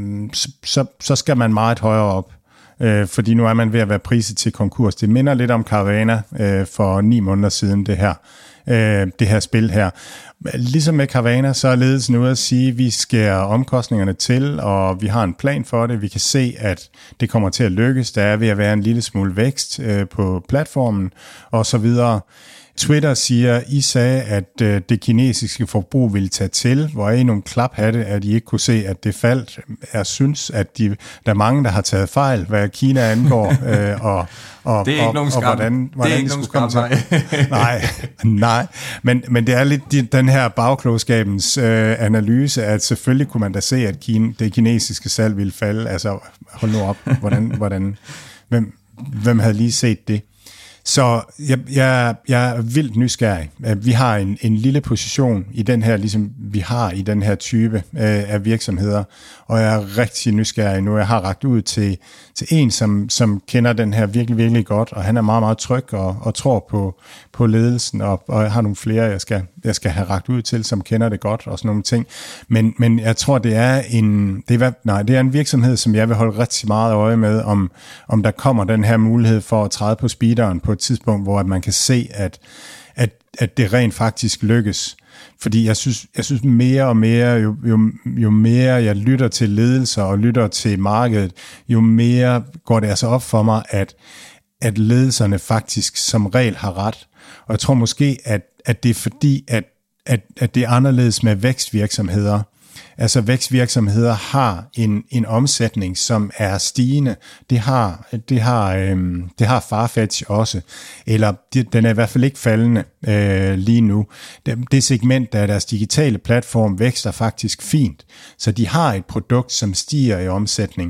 så, så skal man meget højere op, øh, fordi nu er man ved at være priset til konkurs. Det minder lidt om Carvana øh, for ni måneder siden, det her, øh, det her spil her. Ligesom med Carvana, så er ledelsen ude at sige, at vi skærer omkostningerne til, og vi har en plan for det. Vi kan se, at det kommer til at lykkes. Der er ved at være en lille smule vækst øh, på platformen, og så videre. Twitter siger, I sagde, at øh, det kinesiske forbrug ville tage til, hvor I nogle klaphatte, at I ikke kunne se, at det faldt. Jeg synes, at de, der er mange, der har taget fejl, hvad Kina angår, øh, og, og, det er ikke og, nogen og hvordan, hvordan det er ikke nogen skam, nej. nej, nej. Men, men det er lidt de, den her bagklogskabens øh, analyse, at selvfølgelig kunne man da se, at Kine, det kinesiske salg ville falde. Altså, hold nu op, hvordan, hvordan, hvem, hvem havde lige set det? Så jeg, jeg, jeg er vildt nysgerrig. Vi har en, en lille position i den her, ligesom vi har i den her type øh, af virksomheder, og jeg er rigtig nysgerrig nu. Jeg har rakt ud til, til en, som, som kender den her virkelig, virkelig godt, og han er meget, meget tryg og, og tror på, på ledelsen, og, og jeg har nogle flere, jeg skal, jeg skal have rakt ud til, som kender det godt og sådan nogle ting. Men, men jeg tror, det er en, det er, nej, det er en virksomhed, som jeg vil holde rigtig meget øje med, om, om der kommer den her mulighed for at træde på speederen på et tidspunkt, hvor man kan se, at, at, at det rent faktisk lykkes. Fordi jeg synes, jeg synes mere og mere, jo, jo, jo mere jeg lytter til ledelser og lytter til markedet, jo mere går det altså op for mig, at, at ledelserne faktisk som regel har ret. Og jeg tror måske, at, at det er fordi, at, at, at det er anderledes med vækstvirksomheder. Altså vækstvirksomheder har en, en omsætning, som er stigende. Det har, det har, øhm, det har Farfetch også. Eller det, den er i hvert fald ikke faldende øh, lige nu. Det, det segment af deres digitale platform vækster faktisk fint. Så de har et produkt, som stiger i omsætning.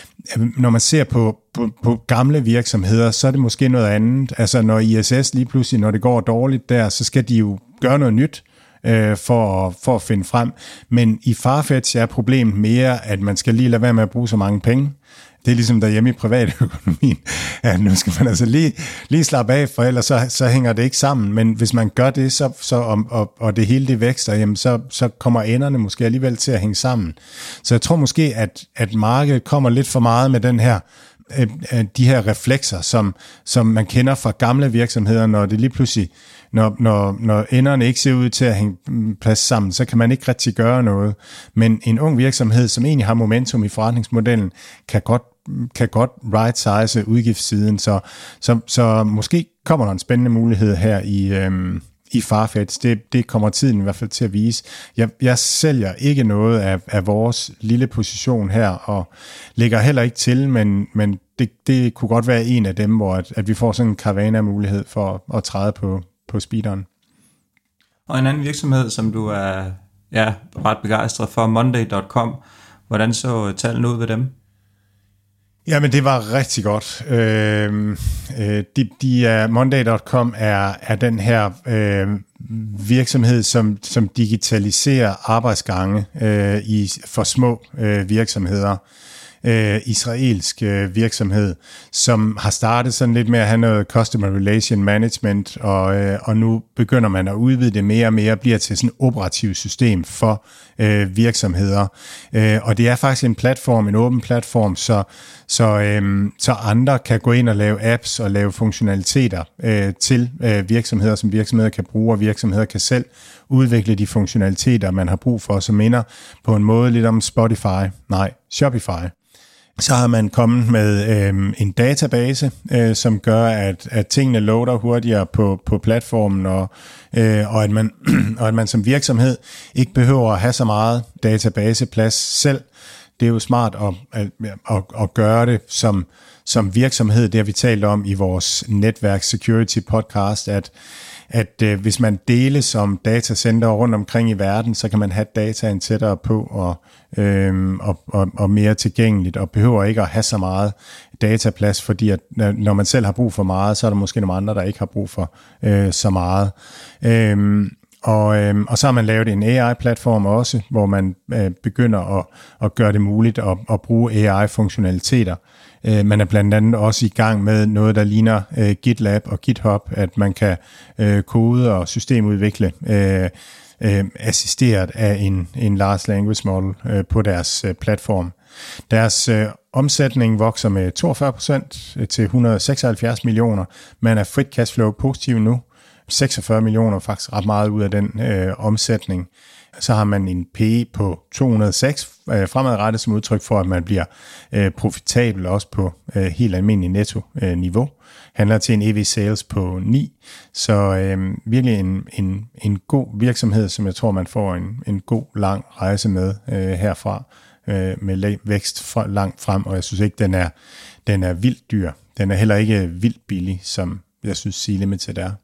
Når man ser på, på, på gamle virksomheder, så er det måske noget andet. Altså når I S S lige pludselig, når det går dårligt der, så skal de jo gøre noget nyt. For, for at finde frem. Men i Farfetch er problemet mere, at man skal lige lade være med at bruge så mange penge. Det er ligesom derhjemme i privatøkonomien. Ja, nu skal man altså lige, lige slappe af, for ellers så, så hænger det ikke sammen. Men hvis man gør det, så, så, og, og, og det hele det vækster, jamen så, så kommer enderne måske alligevel til at hænge sammen. Så jeg tror måske, at, at markedet kommer lidt for meget med den her øh, de her reflekser, som, som man kender fra gamle virksomheder, når det lige pludselig, når, når, når enderne ikke ser ud til at hænge plads sammen, så kan man ikke rigtig gøre noget. Men en ung virksomhed, som egentlig har momentum i forretningsmodellen, kan godt kan godt right-size udgiftssiden, så, så, så måske kommer der en spændende mulighed her i, øhm, i Farfetch. Det, det kommer tiden i hvert fald til at vise. Jeg, jeg sælger ikke noget af, af vores lille position her, og lægger heller ikke til, men, men det, det kunne godt være en af dem, hvor at, at vi får sådan en Carvana-mulighed for at, at træde på, på speederen. Og en anden virksomhed, som du er ja, ret begejstret for, Monday punktum com. Hvordan så tallene ud ved dem? Jamen, det var rigtig godt. Øh, øh, de, de er, Monday punktum com er, er den her øh, virksomhed, som, som digitaliserer arbejdsgange øh, i, for små øh, virksomheder. Øh, israelsk øh, virksomhed, som har startet sådan lidt med at have noget customer relation management, og, øh, og nu begynder man at udvide det mere og mere, bliver til sådan et operativt system for øh, virksomheder. Øh, og det er faktisk en platform, en åben platform, så, så, øh, så andre kan gå ind og lave apps og lave funktionaliteter øh, til øh, virksomheder, som virksomheder kan bruge, og virksomheder kan selv udvikle de funktionaliteter, man har brug for, som minder på en måde lidt om Spotify, nej, Shopify. Så har man kommet med øh, en database, øh, som gør, at, at tingene loader hurtigere på, på platformen, og, øh, og, at man, og at man som virksomhed ikke behøver at have så meget databaseplads selv. Det er jo smart at, at, at, at gøre det som, som virksomhed. Det har vi talt om i vores netværk security podcast, at at øh, hvis man deles som datacenter rundt omkring i verden, så kan man have dataen tættere på og, øh, og, og, og mere tilgængeligt, og behøver ikke at have så meget dataplads, fordi at, når man selv har brug for meget, så er der måske nogle andre, der ikke har brug for øh, så meget. Øh, Og, øhm, og så har man lavet en A I-platform også, hvor man øh, begynder at, at gøre det muligt at, at bruge A I-funktionaliteter. Øh, man er blandt andet også i gang med noget, der ligner øh, GitLab og GitHub, at man kan øh, kode og systemudvikle øh, øh, assisteret af en, en large language model øh, på deres øh, platform. Deres øh, omsætning vokser med toogfyrre procent til et hundrede og seksoghalvfjerds millioner. Man er frit cashflow positiv nu. seksogfyrre millioner, faktisk ret meget ud af den øh, omsætning. Så har man en P E på to hundrede og seks øh, fremadrettet som udtryk for, at man bliver øh, profitabel også på øh, helt almindelig netto-niveau. Handler til en E V sales på ni. Så øh, virkelig en, en, en god virksomhed, som jeg tror, man får en, en god, lang rejse med øh, herfra, øh, med vækst fra, langt frem, og jeg synes ikke, den er, den er vildt dyr. Den er heller ikke vildt billig, som jeg synes C-Limited er.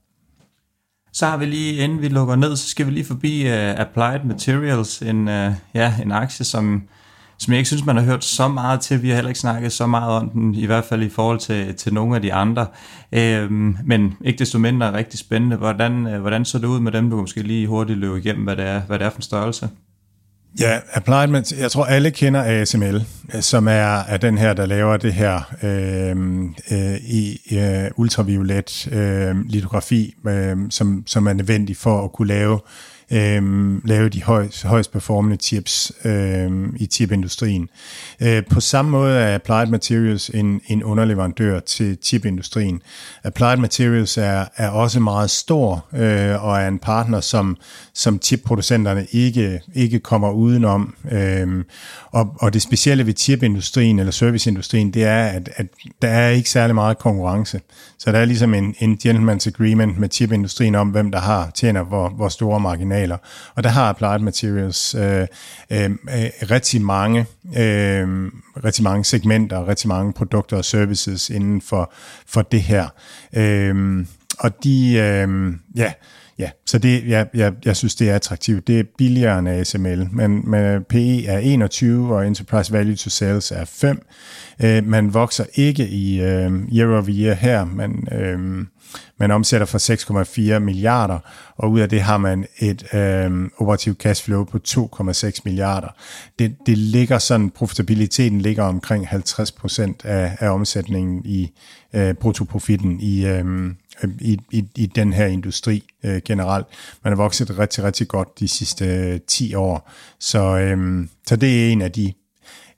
Så har vi lige, inden vi lukker ned, så skal vi lige forbi uh, Applied Materials, en, uh, ja, en aktie, som, som jeg ikke synes, man har hørt så meget til. Vi har heller ikke snakket så meget om den, i hvert fald i forhold til, til nogle af de andre. Uh, men ikke desto mindre rigtig spændende. Hvordan, uh, hvordan så det ud med dem? Du kan måske lige hurtigt løbe igennem, hvad det er, hvad det er for en størrelse. Ja, Applied, jeg tror alle kender A S M L, som er, er den her, der laver det her øh, øh, i øh, ultraviolet øh, litografi, øh, som, som er nødvendig for at kunne lave, øh, lave de højst, højst performende chips øh, i chipindustrien. Øh, på samme måde er Applied Materials en, en underleverandør til chipindustrien. Applied Materials er, er også meget stor øh, og er en partner, som, som chipproducenterne ikke, ikke kommer udenom. Øh, og, og det specielle ved chipindustrien eller serviceindustrien, det er, at, at der er ikke særlig meget konkurrence. Så der er ligesom en, en gentleman's agreement med chipindustrien om, hvem der har tjener hvor, hvor store marginaler. Og der har Applied Materials øh, øh, rigtig mange øh, rigtig mange segmenter, rigtig mange produkter og services inden for, for det her. Øh, og de, øh, ja, ja, så det, jeg, jeg, jeg synes, det er attraktivt. Det er billigere end A S M L, men, men P E er enogtyve, og Enterprise Value to Sales er fem. Øh, man vokser ikke i øh, year over year her, men øh, man omsætter for seks komma fire milliarder, og ud af det har man et øh, operativt cashflow på to komma seks milliarder. Det, det ligger sådan, profitabiliteten ligger omkring halvtreds procent af, af omsætningen i øh, bruttoprofitten i, øh, i, i, i den her industri øh, generelt. Man har vokset rigtig, rigtig godt de sidste øh, ti år. Så, øh, så det er en af de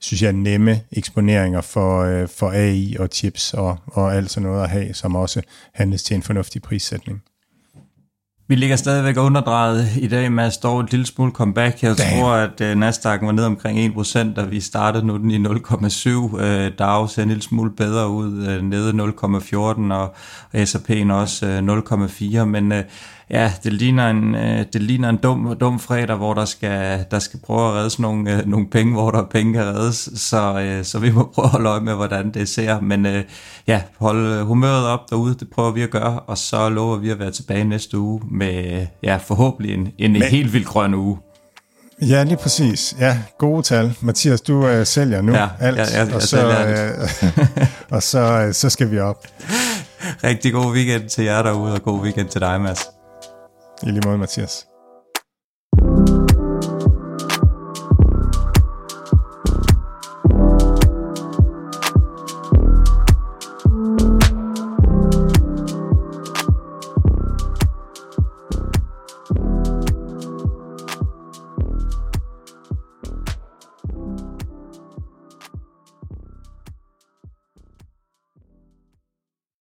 synes jeg, nemme eksponeringer for, øh, for A I og chips og, og alt sådan noget at have, som også handles til en fornuftig prissætning. Vi ligger stadigvæk underdrejet i dag med at stå en lille smule comeback. Jeg Damn. tror, at uh, Nasdaq var ned omkring en procent, da vi startede nu den i nul komma syv. Uh, Dow ser en lille smule bedre ud, uh, nede nul komma fjorten, og S og P'en også uh, nul komma fire. Men uh, ja, det ligner en, uh, det ligner en dum, dum fredag, hvor der skal, der skal prøve at redde sådan nogle, uh, nogle penge, hvor der penge kan reddes. Så, uh, så vi må prøve at holde øje med, hvordan det ser. Men uh, ja, holde humøret op derude, det prøver vi at gøre, og så lover vi at være tilbage næste uge med ja, forhåbentlig en, en Men, helt vildt grøn uge. Ja, lige præcis. Ja, gode tal. Mathias, du øh, sælger nu ja, alt, ja, ja, og, så, øh, og så, øh, så skal vi op. Rigtig god weekend til jer derude, og god weekend til dig, Mads. I lige måde, Mathias.